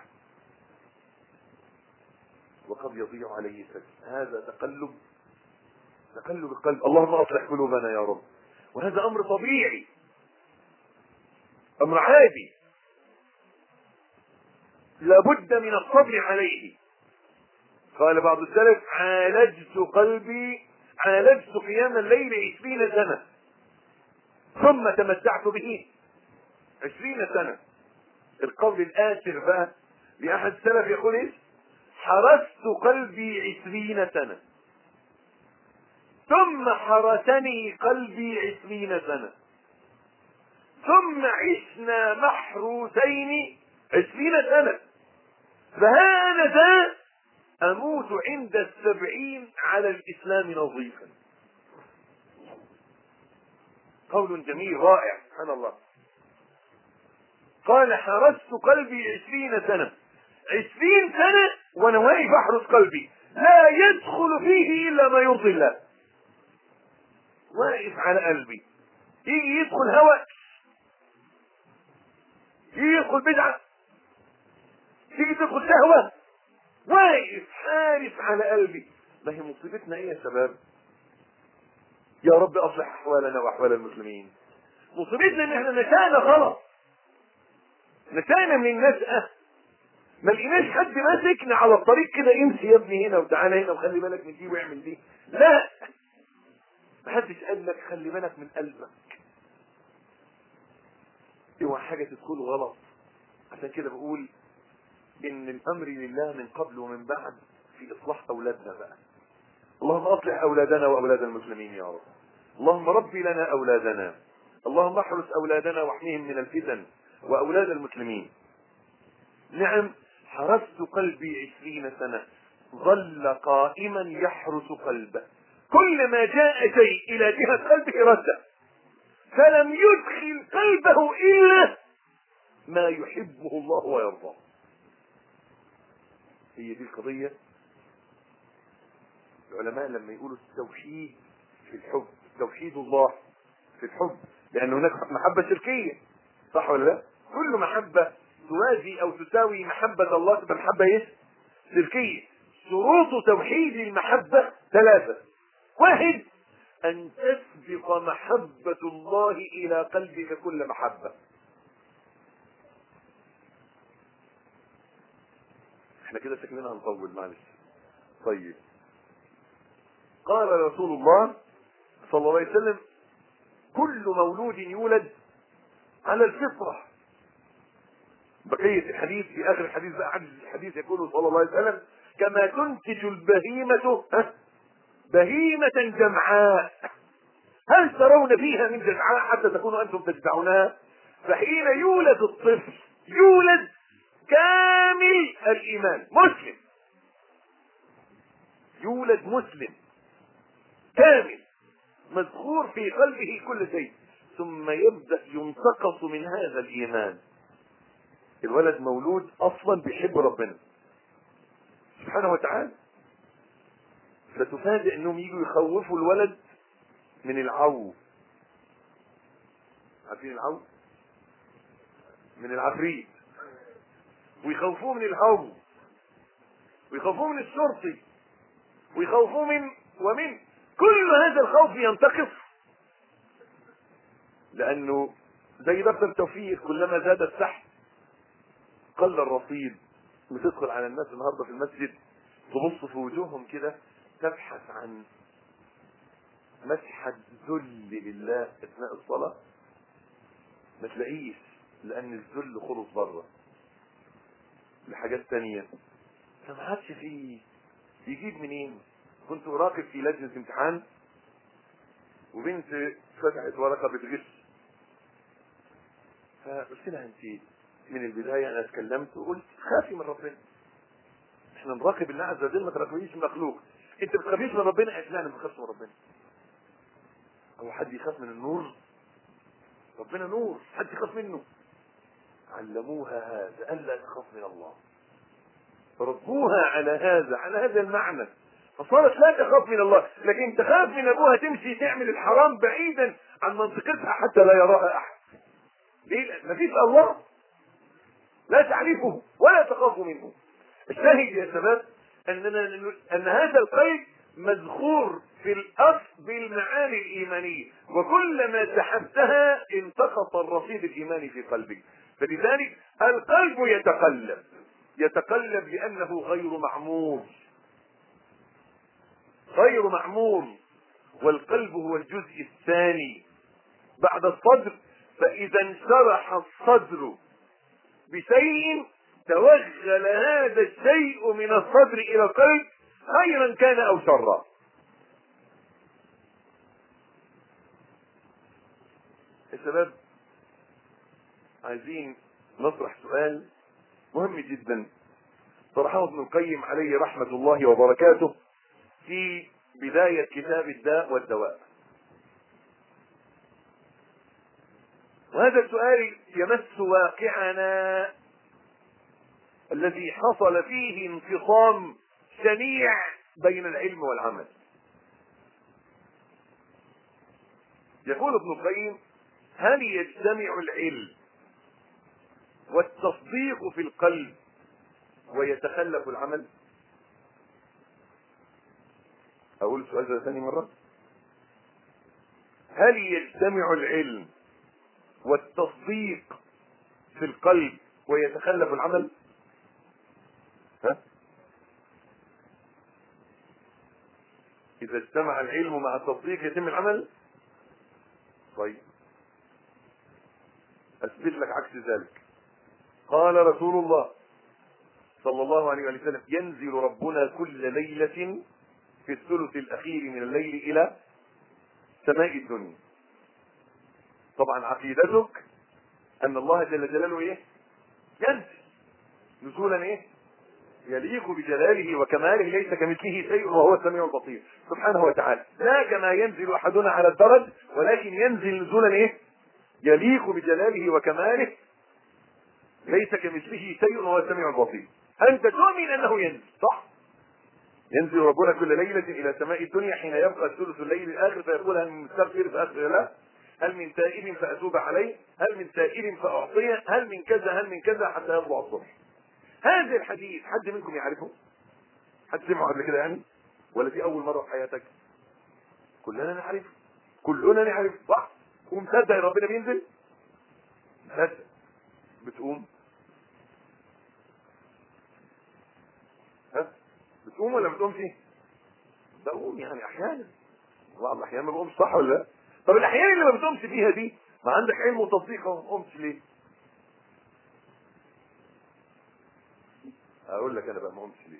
وقد يضيع عليه فجر. هذا تقلب تقلب القلب. اللهم اصلح قلوبنا يا رب. وهذا امر طبيعي، امر عادي، لابد من الصبر عليه. قال بعض السلف: عالجت قلبي، عالجت قيام الليل عشرين سنة ثم تمتعت به عشرين سنة. القول الآثر بقى لأحد السلف يقول إيه؟ حرست قلبي عشرين سنة ثم حرسني قلبي عشرين سنة ثم عشنا محروسين عشرين سنة، فهذا أموت عند السبعين على الإسلام نظيفا. قول جميل رائع، سبحان الله. قال: حرست قلبي عشرين سنة، عشرين سنة وانا واقف احرس قلبي، لا يدخل فيه الا ما يرضي الله. واقف على قلبي، يجي يدخل هوى، يجي يدخل بدعة، تيجي تدخل شهوة، واقف حارس على قلبي. ما هي مصيبتنا ايه يا شباب؟ يا رب اصلح احوالنا واحوال المسلمين. مصيبتنا ان احنا نشأنا غلط، نشأنا من النشأة ما لقيناش حد ماسكنا على الطريق كده، امشي يا ابني هنا وتعالى هنا وخلي بالك من دي واعمل دي. لا، محدش قال لك خلي بالك من قلبك، اوعى حاجه تدخله غلط. عشان كده بقول ان الامر لله من قبل ومن بعد في اصلاح اولادنا بقى. اللهم اصلح اولادنا واولاد المسلمين يا رب. اللهم ربي لنا اولادنا، اللهم احرس اولادنا واحميهم من الفتن واولاد المسلمين. نعم، حرست قلبي عشرين سنة، ظل قائما يحرس قلبه، كل ما جاء شيء الى جهة قلبه رده، فلم يدخل قلبه الا ما يحبه الله ويرضاه. هي دي القضية. العلماء لما يقولوا التوحيد في الحب، توحيد الله في الحب، لان هناك محبة شركية، صح ولا لا؟ كل محبة توازي او تساوي محبة الله تبقى محبة ايه؟ شركية. شروط توحيد المحبة ثلاثة. واحد، ان تسبق محبة الله الى قلبك كل محبة. احنا كده شكلنا هنطول، معلش. طيب، قال رسول الله صلى الله عليه وسلم: كل مولود يولد على الفطرة. بقية الحديث في اخر الحديث بقى، عن الحديث يقول صلى الله عليه وسلم: كما تنتج البهيمة بهيمة جمعاء، هل ترون فيها من جزعاء حتى تكونوا انتم تجزعونها؟ فحين يولد الطفل يولد كامل الايمان، مسلم، يولد مسلم كامل، مذخور في قلبه كل شيء، ثم يبدأ ينتقص من هذا الايمان. الولد مولود اصلا بيحب ربنا سبحانه وتعالى، فتفاجئ انهم يجوا يخوفوا الولد من العو. عارفين العو؟ من العفريت. ويخوفوه من الهو، ويخوفوه من الشرطي، ويخوفوه من ومن كل هذا الخوف ينتقص، لانه زي دفتر التوفيق، كلما زاد السحب قل الرصيد. بتدخل على الناس النهارده في المسجد تبص في وجوههم كده، تبحث عن مسحة ذل لله اثناء الصلاة، ما تلاقيش، لان الذل خلص بره لحاجات تانية، فما عادش فيه. يجيب منين؟ كنت اراقب في لجنة امتحان، وبنت فتحت ورقة بتغش، فقلت لها: انت من البداية انا اتكلمت وقلت خافي من ربنا، احنا نراقب الله عز وجل، ما تراقبيش من مخلوق. انت بتخافيش من ربنا؟ قالت: لا انا ما بخافش من ربنا. هو حد يخاف من النور؟ ربنا نور، حد يخاف منه؟ علموها هذا، الا تخاف من الله، ربوها على هذا، على هذا المعنى، فصارت لا تخاف من الله، لكن تخاف من ابوها تمشي تعمل الحرام بعيدا عن منطقتها حتى لا يراها احد. ليه؟ ما فيش الله، لا تعرفه ولا تخاف منه. الشاهد يا شباب اننا ان هذا القيد مذخور في الاصل بالمعاني الايمانيه، وكلما سحبتها انتقص الرصيد الايماني في قلبك. فلذلك القلب يتقلب، يتقلب لانه غير معمور، غير معمور. والقلب هو الجزء الثاني بعد الصدر، فاذا انشرح الصدر بشيء توغل هذا الشيء من الصدر الى القلب، خيرا كان او شرا. يا شباب، عايزين نطرح سؤال مهم جدا طرحه ابن القيم عليه رحمة الله وبركاته في بداية كتاب الداء والدواء. وهذا السؤال يمس واقعنا الذي حصل فيه انفصام شنيع بين العلم والعمل. يقول ابن القيم: هل يجتمع العلم والتصديق في القلب ويتخلف العمل؟ اقول السؤال ده ثاني مرة: هل يجتمع العلم والتصديق في القلب ويتخلف العمل؟ ها؟ اذا اجتمع العلم مع التصديق يتم العمل؟ طيب، اثبت لك عكس ذلك. قال رسول الله صلى الله عليه وسلم: ينزل ربنا كل ليلة في الثلث الاخير من الليل الى سماء الدنيا، طبعا عقيدتك ان الله جل جلاله ايه؟ ينزل نزولا ايه؟ يليق بجلاله وكماله، ليس كمثله شيء وهو السميع البصير سبحانه وتعالى. لا كما ينزل احدنا على الدرج، ولكن ينزل نزولا ايه؟ يليق بجلاله وكماله، ليس كمثله شيء وهو السميع البصير. انت تؤمن انه ينزل، صح؟ ينزل ربنا كل ليلة الى سماء الدنيا حين يبقى ثلث الليل الاخر، فيقول هل من مستغفر فاغفر له، هل من تائب فاتوب عليه، هل من سائل فاعطيه، هل من كذا هل من كذا حتى يطلع الصبح. هذا الحديث حد منكم يعرفه؟ حد سمعه قبل كده يعني؟ ولا في اول مرة في حياتك؟ كلنا نعرفه، كلنا نعرف، صح؟ ومصدق ربنا بينزل؟ مصدق. بتقوم؟ ها؟ بتقوم ولا بتقومش؟ بقوم يعني احيانا، بعض الاحيان ما بقومش، صح ولا لا؟ طب الاحيان اللي ما بتقومش فيها دي، ما عندك علم وتصديق وما بتقومش ليه؟ اقول لك انا بقى ما بقومش ليه.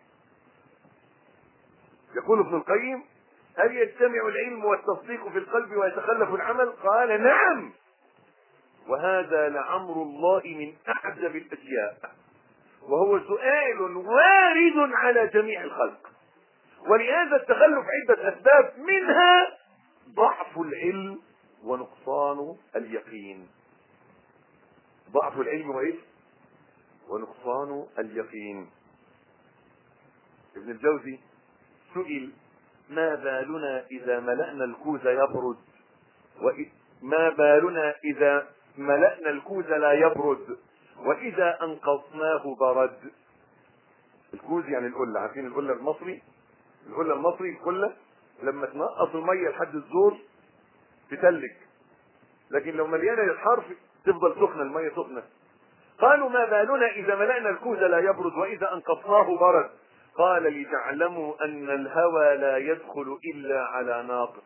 يقول ابن القيم: هل يجتمع العلم والتصديق في القلب ويتخلف العمل؟ قال: نعم، وهذا لعمر الله من اعجب الاشياء، وهو سؤال وارد على جميع الخلق، ولهذا التخلف عدة اسباب، منها ضعف العلم ونقصان اليقين. ضعف العلم وايه؟ ونقصان اليقين. ابن الجوزي سئل: ما بالنا اذا ملأنا الكوز يبرد، وما بالنا اذا ملأنا الكوز لا يبرد، واذا انقصناه برد. الكوز يعني القله، عارفين القله المصري؟ القله المصري القله لما تنقص الميه لحد الزور تتلج، لكن لو مليانه الحرف تفضل سخنه، الميه سخنه. قالوا: ما بالنا اذا ملأنا الكوز لا يبرد واذا انقصناه برد؟ قال: لتعلموا ان الهوى لا يدخل الا على ناقص.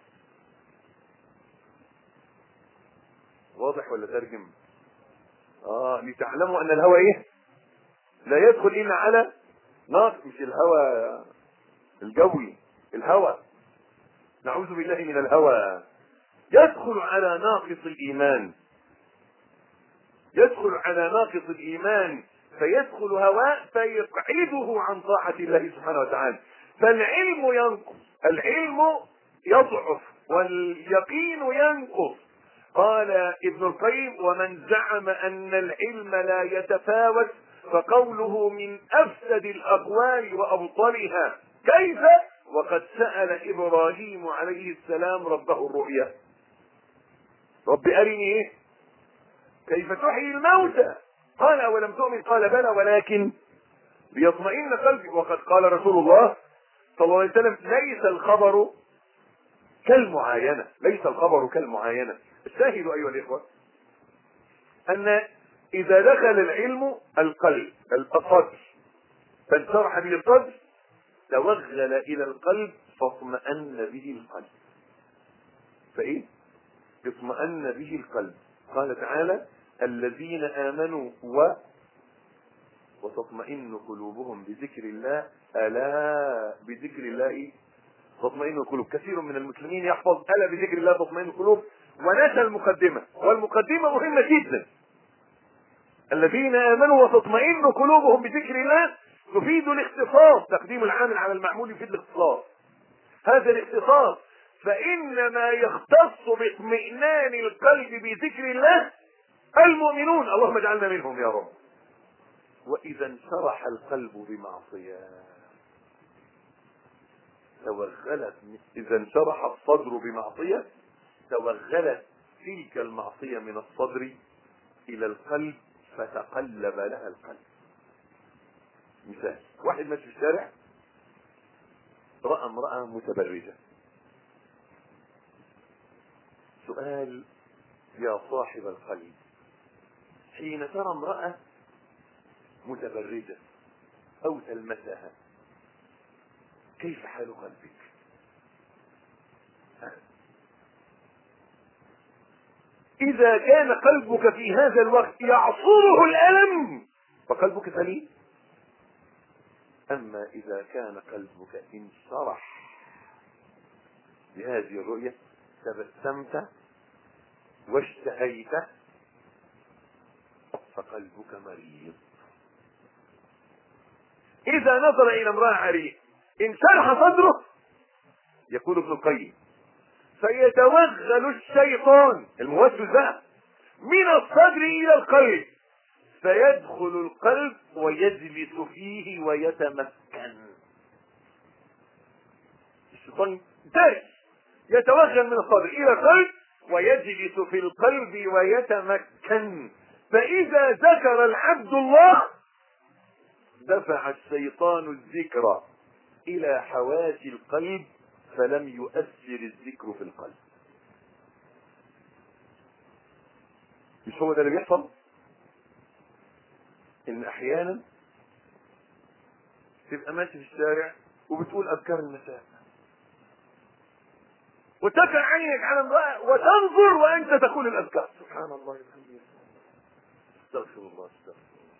واضح ولا ترجم؟ اه لتعلموا ان الهوى ايه؟ لا يدخل الا على ناقص، مش الهوى الجوي، الهوى، نعوذ بالله من الهوى. يدخل على ناقص الايمان، يدخل على ناقص الايمان فيدخل هواء فيقعده عن طاعة الله سبحانه وتعالى. فالعلم ينقص، العلم يضعف، واليقين ينقص. قال ابن القيم: ومن زعم ان العلم لا يتفاوت فقوله من افسد الاقوال وابطلها. كيف؟ وقد سأل ابراهيم عليه السلام ربه الرؤيا: رب ارني ايه؟ كيف تحيي الموتى؟ قال: اولم تؤمن؟ قال: بلى ولكن ليطمئن قلبي. وقد قال رسول الله صلى الله عليه وسلم: ليس الخبر كالمعاينة، ليس الخبر كالمعاينة. الشاهد ايها الاخوة ان اذا دخل العلم القلب الصدر فانشرح به الصدر، توغل الى القلب فاطمأن به القلب. فايه؟ اطمأن به القلب. قال تعالى: الذين آمنوا و وتطمئن قلوبهم بذكر الله، ألا بذكر الله تطمئن القلوب. كثير من المسلمين يحفظ ألا بذكر الله تطمئن القلوب ونسى المقدمة، والمقدمة مهمة جدا. الذين آمنوا وتطمئن قلوبهم بذكر الله تفيد الاختصاص، تقديم العامل على المعمول يفيد الاختصاص. هذا الاختصاص، فإنما يختص باطمئنان القلب بذكر الله المؤمنون، اللهم اجعلنا منهم يا رب. وإذا انشرح القلب بمعصية توغلت، إذا انشرح الصدر بمعصية توغلت تلك المعصية من الصدر إلى القلب فتقلب لها القلب. مثال: واحد ماشي في الشارع رأى امرأة متبرجة. سؤال: يا صاحب القلب، حين ترى امرأة متبرجة أو تلمسها كيف حال قلبك؟ إذا كان قلبك في هذا الوقت يعصره الألم فقلبك سليم. أما إذا كان قلبك انشرح بهذه الرؤية تبسمت واشتهيته فقلبك مريض. إذا نظر إلى امرأة عريق انشرح صدره، يقول ابن القيم، فيتوغل الشيطان الموسوس بقى من الصدر إلى القلب، فيدخل القلب ويجلس فيه ويتمكن. الشيطان دارس يتوغل من الصدر إلى القلب ويجلس في القلب ويتمكن. فإذا ذكر العبد الله دفع الشيطان الذكر إلى حواشي القلب فلم يؤثر الذكر في القلب. مش هو ده اللي بيحصل؟ إن أحيانا تبقى ماشي في الشارع وبتقول أذكار المساء وتقع عينك على امرأة وتنظر وأنت تقول الأذكار، سبحان الله وبحمده، استغفر الله استغفر الله.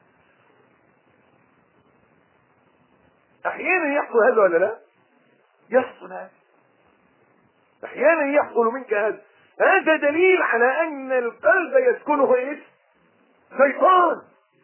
أحيانا يحصل هذا ولا لا؟ يحصل هذا أحيانا، يحصل منك هذا. هذا دليل على أن القلب يسكنه إيش؟ شيطان.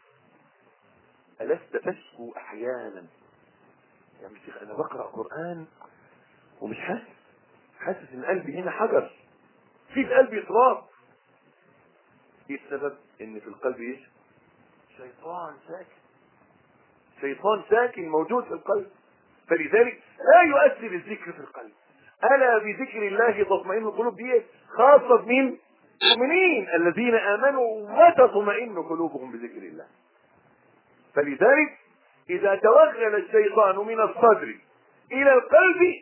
ألست تشكو أحيانا يا شيخ أنا بقرأ قرآن ومش حاسس حاسس إن قلبي هنا حجر، في في قلبي تراب. إيه السبب؟ إن في القلب إيش؟ شيطان ساكن، شيطان ساكن موجود في القلب، فلذلك لا يؤثر الذكر في القلب. ألا بذكر الله تطمئن القلوب، دي خاصة بمين؟ المؤمنين الذين آمنوا وتطمئن قلوبهم بذكر الله. فلذلك إذا توغل الشيطان من الصدر إلى القلب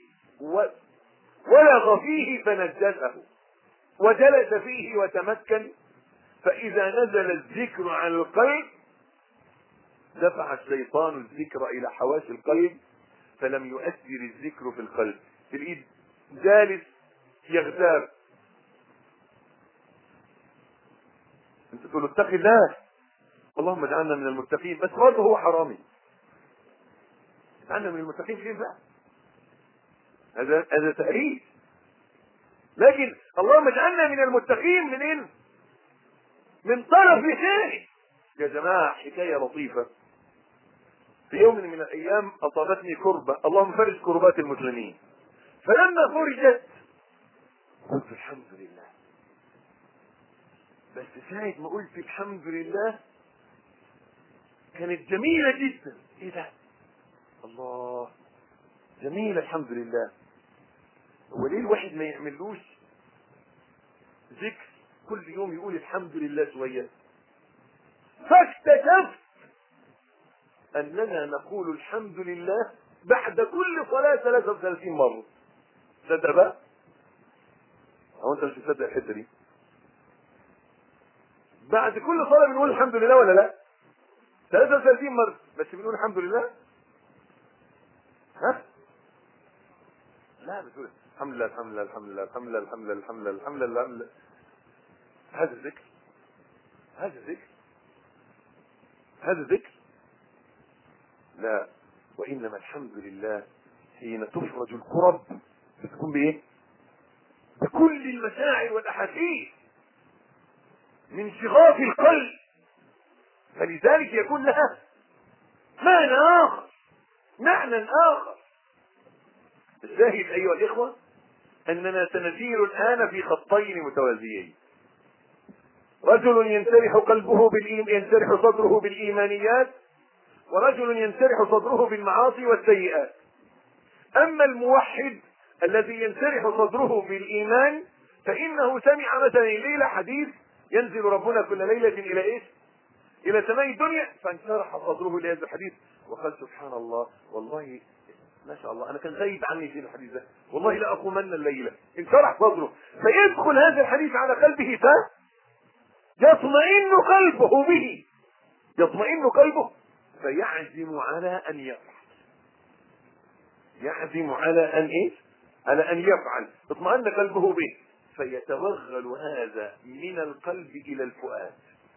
ولغ فيه فنجسه وجلس فيه وتمكن، فإذا نزل الذكر على القلب دفع الشيطان الذكر إلى حواشي القلب فلم يؤثر الذكر في القلب. في الإيد جالس يغتاب، انت تقول اتق الله، اللهم اجعلنا من المتقين، بس برضه هو حرامي. اجعلنا من المتقين فين بقى؟ هذا هذا تأليف. لكن اللهم اجعلنا من المتقين منين؟ من طرف لسانه. يا جماعة حكاية لطيفة، في يوم من الأيام أصابتني كربة، اللهم فرج كربات المسلمين. فلما فرجت قلت الحمد لله، بس ساعة ما قلت الحمد لله كانت جميلة جدا. ايه ده؟ الله، جميلة الحمد لله. هو ليه الواحد ما يعملوش ذكر كل يوم يقول الحمد لله شوية؟ فاكتشفت أننا نقول الحمد لله بعد كل صلاة ثلاثة وثلاثين مرة. تصدق بقى؟ أو أنت مش مصدق الحتة دي؟ بعد كل صلاة بنقول الحمد لله ولا لا؟ ثلاثة وثلاثين مرة بس بنقول الحمد لله؟ ها؟ لا، بتقول الحمد لله الحمد لله الحمد لله الحمد لله الحمد لله الحمد لله الحمد لله الحمد لله. هذا ذكر، هذا ذكر، هذا ذكر. لا، وإنما الحمد لله حين تفرج الكرب بتكون بإيه؟ بكل المشاعر والأحاسيس من شغاف القلب، فلذلك يكون لها معنى آخر، معنى آخر. الشاهد أيها الإخوة أننا سنسير الآن في خطين متوازيين. رجل ينشرح قلبه بالإيم... ينشرح صدره بالإيمانيات، ورجل ينشرح صدره بالمعاصي والسيئات. أما الموحد الذي ينشرح صدره بالإيمان فإنه سمع مثلا الليلة حديث ينزل ربنا كل ليلة إلى إيش؟ إلى سماء الدنيا، فانشرح صدره لهذا الحديث وقال سبحان الله، والله ما شاء الله أنا كان غايب عني في الحديث ده، والله لا أقومن الليلة. انشرح صدره، فيدخل هذا الحديث على قلبه فيطمئن قلبه به، يطمئن قلبه فيعزم على أن يفعل، يعزم على أن إيه؟ على أن يفعل، اطمئن قلبه به، فيتوغل هذا من القلب إلى الفؤاد.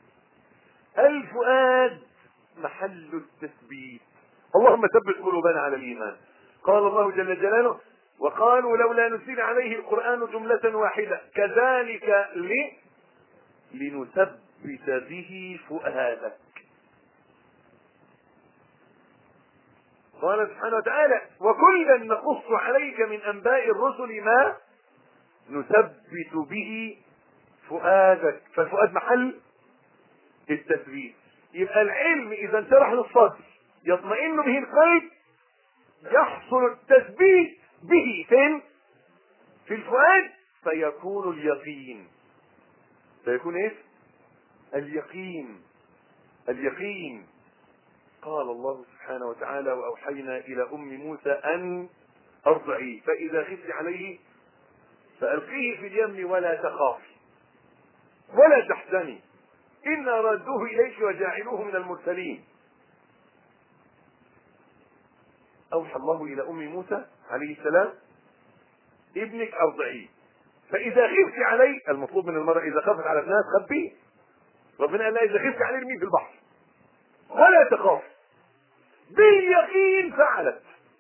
الفؤاد محل التثبيت. اللهم ثبت قلوبنا على الإيمان. قال الله جل جلاله: وقالوا لولا نزل عليه القرآن جملة واحدة كذلك لنثبت به فؤادك. قال سبحانه وتعالى وكلا نقص عليك من انباء الرسل ما نثبت به فؤادك. فالفؤاد محل التثبيت. يبقى العلم اذا انشرح للصدر يطمئن به القلب، يحصل التثبيت به فين؟ في الفؤاد، فيكون اليقين. فيكون ايه؟ اليقين. اليقين. قال الله سبحانه وتعالى واوحينا الى ام موسى ان ارضعيه فاذا خفت عليه فالقيه في اليم ولا تخافي ولا تحزني انا رادوه اليك وجاعلوه من المرسلين. اوحى الله الى ام موسى عليه السلام ابنك ارضعيه فاذا خفت عليه، المطلوب من المرأة اذا خفت على ابنها تخبيه. ربنا قال لها اذا خفت عليه ارميه في البحر ولا تخاف. باليقين فعلت.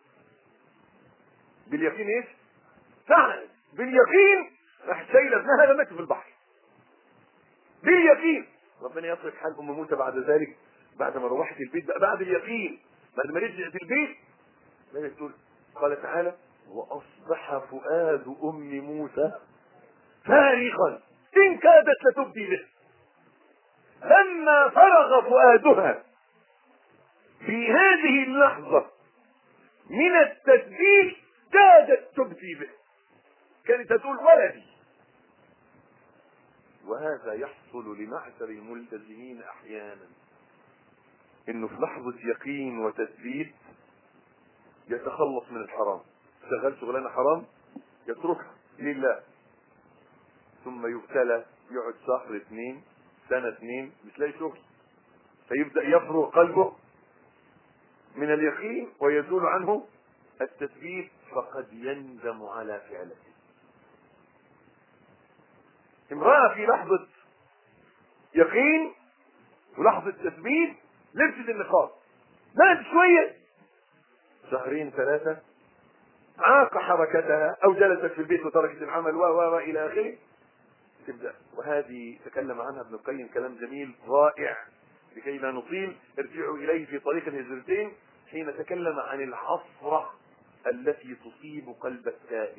باليقين ايش؟ فعلت. باليقين راح شايله ابنها رمته في البحر. باليقين. ربنا يصرف حال ام موسى بعد ذلك، بعد ما روحت البيت بقى بعد اليقين، بعد ما رجعت البيت بدأت تقول قال تعالى واصبح فؤاد ام موسى فارغا ان كادت لتبدي به لما فرغ فؤادها في هذه اللحظة من التثبيت كادت تبدي به، كانت تقول ولدي. وهذا يحصل لمعشر الملتزمين احيانا، انه في لحظة يقين وتثبيت يتخلص من الحرام. شغال شغلانة حرام يتركها لله، ثم يبتلى يقعد شهر اثنين سنة اثنين مش لاقي شغل، فيبدأ يفرغ قلبه من اليقين ويزول عنه التثبيت، فقد يندم على فعله. امرأة في لحظة يقين ولحظة تثبيت لبست النقاب، بعد شوية شهرين ثلاثة عاق حركتها او جلست في البيت وتركت العمل و و الى اخره، تبدأ. وهذه تكلم عنها ابن القيم كلام جميل رائع لكي لا نطيل، ارجعوا اليه في طريق الهجرتين حين تكلم عن العصرة التي تصيب قلب التائب.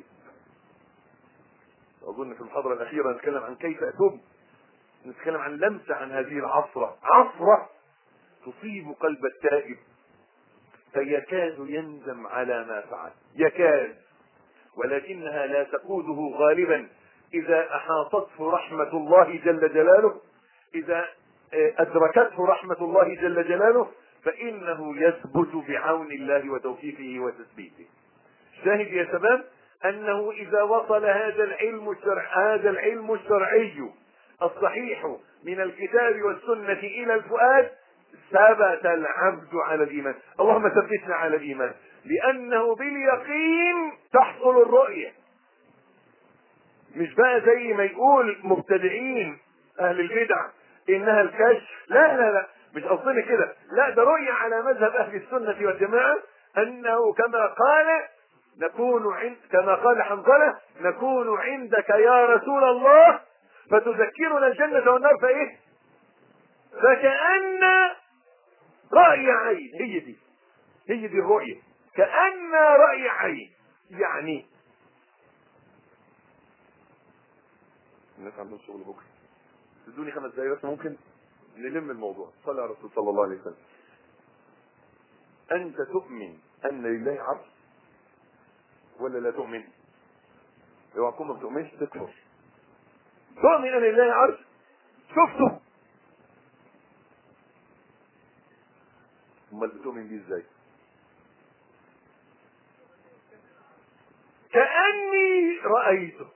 اظن في المحاضرة الاخيرة نتكلم عن كيف اتوب، نتكلم عن لمسة عن هذه العصرة، عصرة تصيب قلب التائب فيكاد يندم على ما فعل، يكاد، ولكنها لا تقوده غالبا اذا احاطته رحمة الله جل جلاله، اذا ادركته رحمة الله جل جلاله فانه يثبت بعون الله وتوفيقه وتثبيته. شاهد يا شباب انه اذا وصل هذا العلم الشرع هذا العلم الشرعي الصحيح من الكتاب والسنة الى الفؤاد ثبت العبد على الايمان. اللهم ثبتنا على الايمان، لانه باليقين تحصل الرؤية. مش بقى زي ما يقول مبتدعين اهل البدع انها الكشف، لا لا لا مش قصدنا كده، لا ده رؤية على مذهب اهل السنة والجماعة، انه كما قال نكون عند كما قال حنظلة نكون عندك يا رسول الله فتذكرنا الجنة والنار فايه فكأن رأي عين. هي دي هي دي الرؤية، كأن رأي عين. يعني الناس عندهم شغل بكره، تدوني خمس دقايق بس ممكن نلم الموضوع. صلى على الرسول صلى الله عليه وسلم. انت تؤمن ان لله عرش ولا لا تؤمن؟ اوعى تكون ما بتؤمنش تكفر. تؤمن ان لله عرش، شفته، امال بتؤمن بيه ازاي؟ كأني رأيته،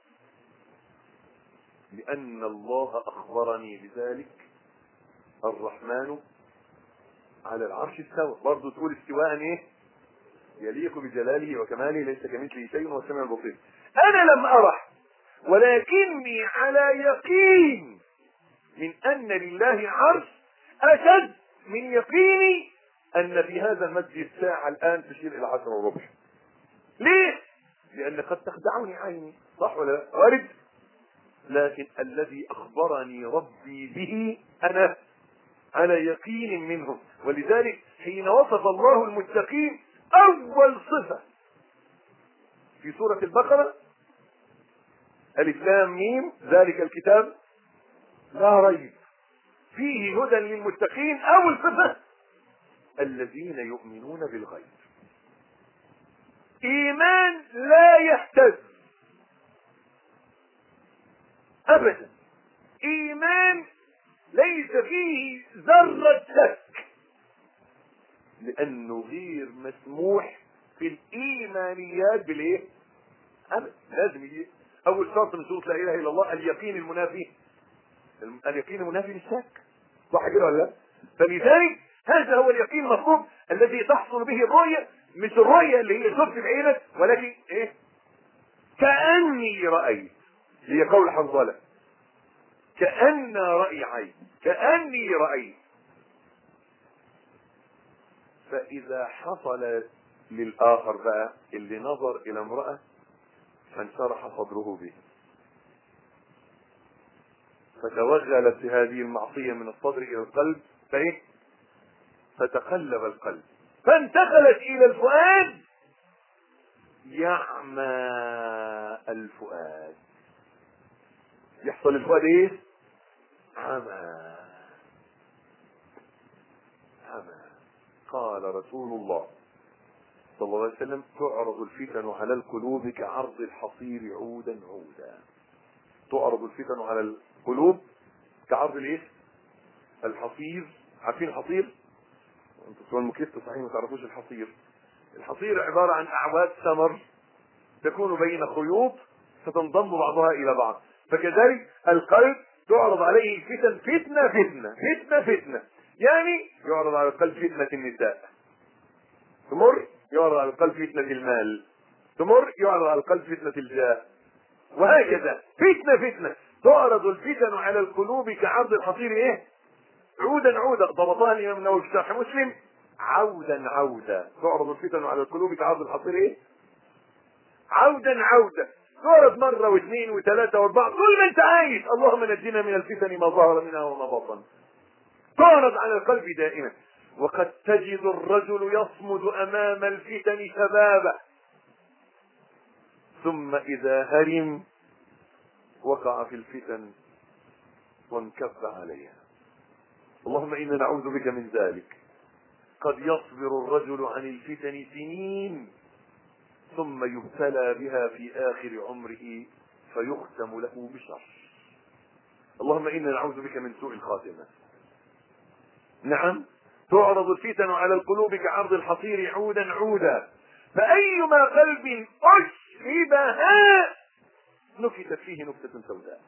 لأن الله أخبرني بذلك. الرحمن على العرش استوى، برضه تقول استواء ايه؟ يليق بجلاله وكماله، ليس كمثله شيء وهو السميع البصير. أنا لم أره ولكني على يقين من أن لله عرش أشد من يقيني أن في هذا المسجد ساعة الآن تشير إلى عشرة وربع. ليه؟ لأن قد تخدعني عيني، صح ولا لا؟ وارد لكن الذي أخبرني ربي به أنا على يقين منه. ولذلك حين وصف الله المتقين أول صفة في سورة البقرة ألف لام ميم ذلك الكتاب لا ريب فيه هدى للمتقين، أول صفة الذين يؤمنون بالغيب. إيمان لا يهتز أبدا، إيمان ليس فيه ذرة شك، لأنه غير مسموح في الإيمانيات بالإيه؟ أبدا. لازم يجي أول شرط من شروط لا إله إلا الله اليقين المنافي، اليقين المنافي للشك، صح كده ولا لا؟ فلذلك هذا هو اليقين المطلوب الذي تحصل به الرؤية، مش الرؤية اللي هي شفت بعينك، ولكن إيه؟ كأني رأيت، هي قول حنظلة، كأن رأي عين، كأني رأيت. فإذا حصل للآخر بقى اللي نظر إلى امرأة فانشرح صدره به، فتوغلت هذه المعصية من الصدر إلى القلب، فإيه؟ فتقلب القلب، فانتقلت إلى الفؤاد، يعمى الفؤاد، يحصل الفؤاد إيه؟ عمى. عمى. قال رسول الله صلى الله عليه وسلم تعرض الفتن على القلوب كعرض الحصير عودا عودا. تعرض الفتن على القلوب كعرض الايه؟ الحصير. عارفين الحصير؟ انتوا سؤال مكيف صحيح ما تعرفوش الحصير. الحصير عبارة عن اعواد ثمر تكون بين خيوط فتنضم بعضها الى بعض، فكذلك القلب تعرض عليه الفتن فتنة فتنة فتنة فتنة. يعني يعرض على القلب فتنة النساء، تمر يعرض على القلب فتنة المال، تمر يعرض على القلب فتنة الجاه، وهكذا فتنة فتنة. تعرض الفتن على القلوب كعرض الحصير ايه؟ عودا عودا. ضبطها الامام النووي في شرح مسلم عودا عودا. تعرض الفتن على القلوب كعرض الحصير ايه؟ عودا عودا. تعرض مرة واثنين وثلاثة واربعة، كل ما انت عايز. اللهم نجينا من الفتن ما ظهر منها وما بطن. تعرض على القلب دائما. وقد تجد الرجل يصمد امام الفتن شبابه، ثم اذا هرم وقع في الفتن وانكب عليها. اللهم انا نعوذ بك من ذلك. قد يصبر الرجل عن الفتن سنين ثم يبتلى بها في اخر عمره فيختم له بشر. اللهم انا نعوذ بك من سوء الخاتمه. نعم، تعرض الفتن على القلوب كعرض الحصير عودا عودا، فأيما قلب أشربها نكتت فيه نكتة سوداء،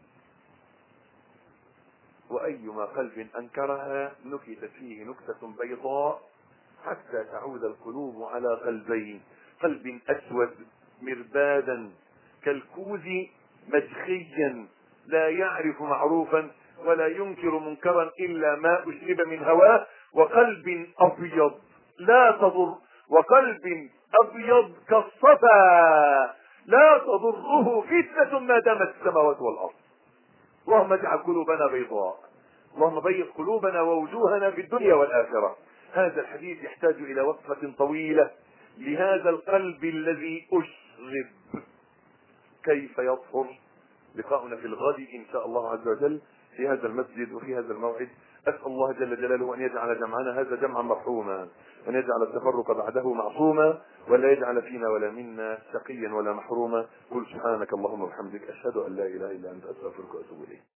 وأيما قلب أنكرها نكتت فيه نكتة بيضاء، حتى تعود القلوب على قلبين: قلب أسود مربادا كالكوز مدخيا لا يعرف معروفا ولا ينكر منكرا إلا ما أشرب من هواه، وقلب أبيض لا تضر وقلب أبيض كالصفا لا تضره فتنة ما دامت السماوات والأرض. اللهم اجعل قلوبنا بيضاء، اللهم بيض قلوبنا ووجوهنا في الدنيا والآخرة. هذا الحديث يحتاج إلى وقفة طويلة لهذا القلب الذي أشرب. كيف يطهر؟ لقاؤنا في الغد إن شاء الله عز وجل في هذا المسجد وفي هذا الموعد. أسأل الله جل جلاله أن يجعل جمعنا هذا جمعا مرحوما، وأن يجعل التفرق بعده معصوما، ولا يجعل فينا ولا منا شقيا ولا محروما. قل سبحانك اللهم وبحمدك أشهد أن لا إله إلا أنت أستغفرك وأتوب إليك.